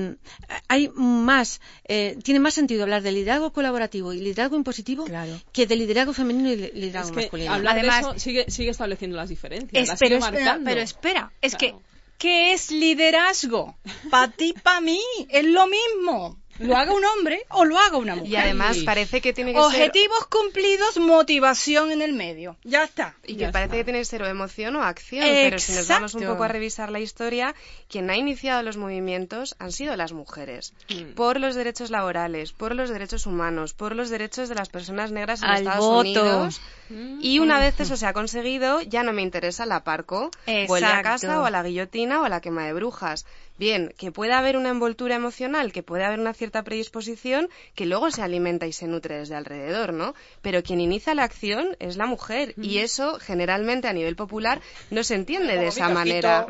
hay más, tiene más sentido hablar de liderazgo colaborativo y liderazgo impositivo que de liderazgo femenino y liderazgo masculino. Hablar Además, de eso sigue estableciendo las diferencias. Pero espera, es que ¿qué es liderazgo? Para ti, para mí, es lo mismo. Lo haga un hombre o lo haga una mujer. Y además parece que tiene que Objetivos cumplidos, motivación en el medio. Ya está. Y que parece que tiene que ser o emoción o acción. Pero si nos vamos un poco a revisar la historia, quien ha iniciado los movimientos han sido las mujeres. Por los derechos laborales, por los derechos humanos, por los derechos de las personas negras en Estados Unidos. Y una vez eso se ha conseguido, ya no me interesa la parco, vuelve a casa o a la guillotina o a la quema de brujas. Bien, que pueda haber una envoltura emocional, que pueda haber una cierta predisposición que luego se alimenta y se nutre desde alrededor, ¿no? Pero quien inicia la acción es la mujer y eso generalmente a nivel popular no se entiende de esa manera.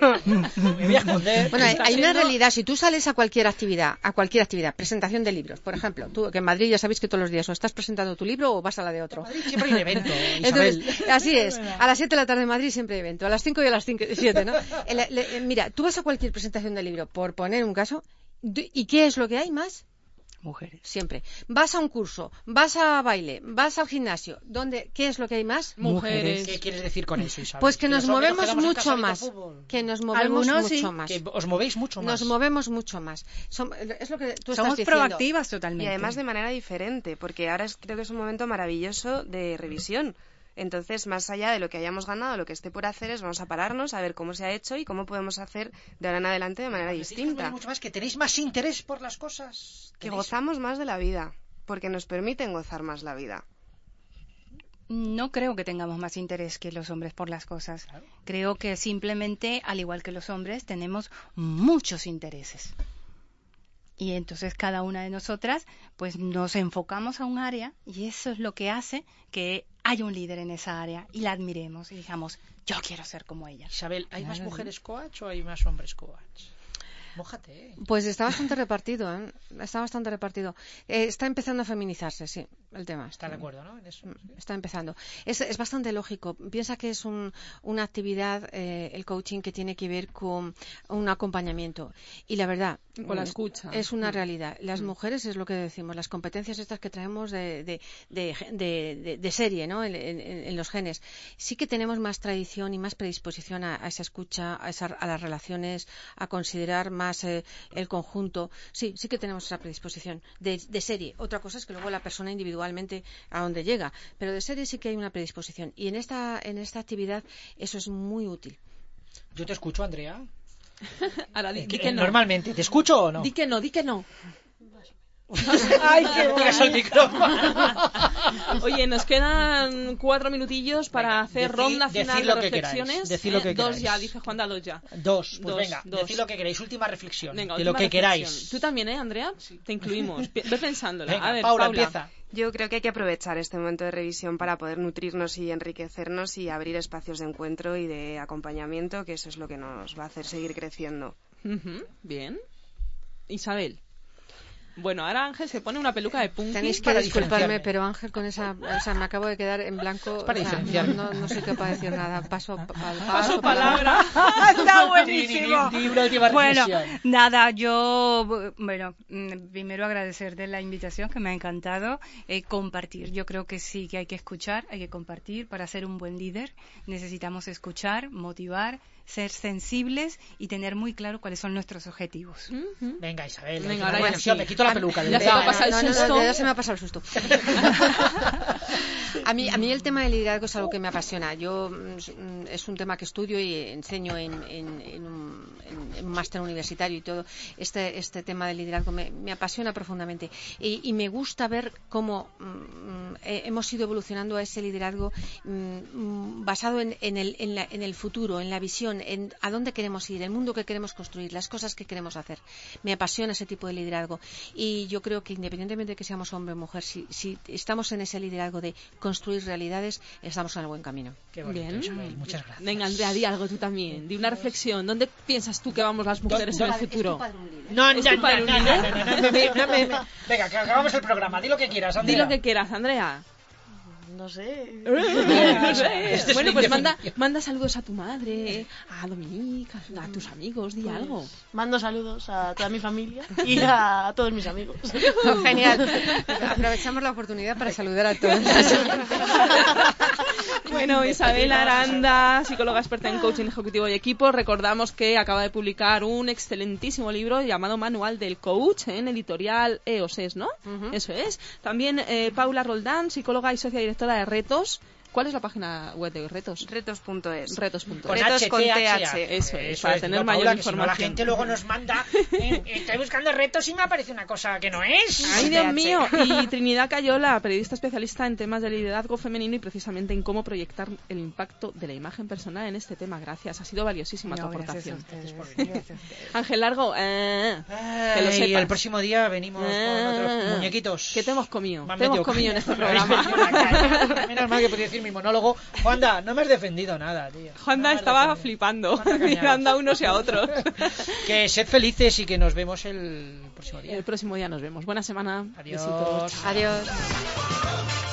Me voy a esconder. Bueno, hay una realidad. Si tú sales a cualquier actividad, presentación de libros, por ejemplo, tú que en Madrid ya sabéis que todos los días o estás presentando tu libro o vas a la de otro. En Madrid siempre hay un evento, Isabel. Entonces, así es. A las 7 de la tarde en Madrid siempre hay evento. A las 5 y a las 7, ¿no? Mira, tú vas a cualquier presentación de libro, por poner un caso, ¿y qué es lo que hay más? Mujeres. Siempre. Vas a un curso, vas a baile, vas al gimnasio, ¿qué es lo que hay más? Mujeres. ¿Qué quieres decir con eso, Isabel? Pues que nos movemos mucho más. Que nos movemos mucho más. Que os movéis mucho más. Nos movemos mucho más. Es lo que tú Somos estás diciendo. proactivas totalmente. Y además de manera diferente, porque ahora creo que es un momento maravilloso de revisión. Entonces, más allá de lo que hayamos ganado, lo que esté por hacer es vamos a pararnos a ver cómo se ha hecho y cómo podemos hacer de ahora en adelante de manera distinta. Mucho más, que tenéis más interés por las cosas. Que gozamos más de la vida, porque nos permiten gozar más la vida. No creo que tengamos más interés que los hombres por las cosas. Claro. Creo que simplemente, al igual que los hombres, tenemos muchos intereses. Y entonces cada una de nosotras pues nos enfocamos a un área y eso es lo que hace que haya un líder en esa área y la admiremos y digamos, yo quiero ser como ella. Isabel, ¿hay más mujeres coach o hay más hombres coach? Mójate. Pues está bastante repartido, ¿eh? Está bastante repartido. Está empezando a feminizarse, sí, el tema. ¿Está de acuerdo, no? En eso, sí. Está empezando. Es bastante lógico. Piensa que es una actividad, el coaching, que tiene que ver con un acompañamiento. Y la verdad, con la escucha. Es una realidad. Las mujeres, es lo que decimos, las competencias estas que traemos de serie, ¿no? En los genes. Sí que tenemos más tradición y más predisposición a esa escucha, a las relaciones, a considerar más el conjunto. Sí que tenemos esa predisposición de serie. Otra cosa es que luego la persona individualmente a donde llega, pero de serie sí que hay una predisposición y en esta actividad eso es muy útil. Yo te escucho, Andrea. Ahora di que no. Normalmente, ¿te escucho o no? Di que no. ¡Ay, qué bueno! el micrófono! Oye, nos quedan 4 minutillos para hacer ronda final de reflexiones. Decid lo que queráis. 2 ya, dice Juanda, 2 ya. 2, pues venga, decid lo que queráis. Última reflexión. Venga, de lo que queráis. Tú también, Andrea? Sí. Te incluimos. Ve pensándola. Venga, a ver, Paula, empieza. Yo creo que hay que aprovechar este momento de revisión para poder nutrirnos y enriquecernos y abrir espacios de encuentro y de acompañamiento, que eso es lo que nos va a hacer seguir creciendo. Bien. Isabel. Bueno, ahora Ángel se pone una peluca de punky. Tenéis que disculparme, pero Ángel con esa me acabo de quedar en blanco. Es para diferenciarme. No soy capaz de decir nada. Paso palabra. Está buenísimo. Bueno, nada, yo primero agradecerte la invitación, que me ha encantado. Compartir. Yo creo que sí, que hay que escuchar, hay que compartir. Para ser un buen líder necesitamos escuchar, motivar ser sensibles y tener muy claro cuáles son nuestros objetivos. Venga, Isabel. Venga, ahora ya sí. Me quito la peluca. Ya se va a pasar el susto. Ya se me ha pasado el susto. A mí el tema del liderazgo es algo que me apasiona. Yo es un tema que estudio y enseño en un máster universitario y todo. Este tema del liderazgo me apasiona profundamente y me gusta ver cómo hemos ido evolucionando a ese liderazgo basado en el futuro, en la visión, en a dónde queremos ir, el mundo que queremos construir, las cosas que queremos hacer. Me apasiona ese tipo de liderazgo y yo creo que independientemente de que seamos hombre o mujer, si estamos en ese liderazgo de construir realidades, estamos en el buen camino. Qué bonito, Bien. Isabel, muchas gracias. Venga, Andrea, di algo tú también. Di una reflexión. ¿Dónde piensas tú que vamos las mujeres en el futuro? No, ¿Es tu padre un líder? Venga, que acabamos el programa. Di lo que quieras, Andrea. Di lo que quieras, Andrea. No sé. No sé. Este es Bueno, un pues indefinido. manda saludos a tu madre, a Dominique, a tus amigos, di algo. Mando saludos a toda mi familia y a todos mis amigos. Genial. Aprovechamos la oportunidad para saludar a todos. Bueno, Isabel Aranda, psicóloga experta en coaching ejecutivo y equipo, recordamos que acaba de publicar un excelentísimo libro llamado Manual del Coach en editorial EOSES, ¿no? Eso es. También Paula Roldán, psicóloga y socia directora de Retos. ¿Cuál es la página web de Retos? Retos.es. Retos.es. Con Retos con HTH. TH. Eso es, para tener digo, mayor Paula, que si no información. la gente luego nos manda estoy buscando retos y me aparece una cosa que no es. ¡Ay, Dios mío! Y Trinidad Cayola, periodista especialista en temas de liderazgo femenino y precisamente en cómo proyectar el impacto de la imagen personal en este tema. Gracias, ha sido valiosísima tu aportación. Ángel Largo, que lo Y sepas. el próximo día venimos con otros muñequitos. ¿Qué te hemos comido? Me han Te hemos metido comido en este Me habéis programa. metido una caña. Menos mal que podía decir mi monólogo. Juanda, no me has defendido nada, tío. Juanda No me has estaba defendido. flipando, Juanda cañados. mirando a unos y a otros. Que sed felices y que nos vemos el próximo día. El próximo día nos vemos. Buena semana. Adiós. Besitos. Adiós.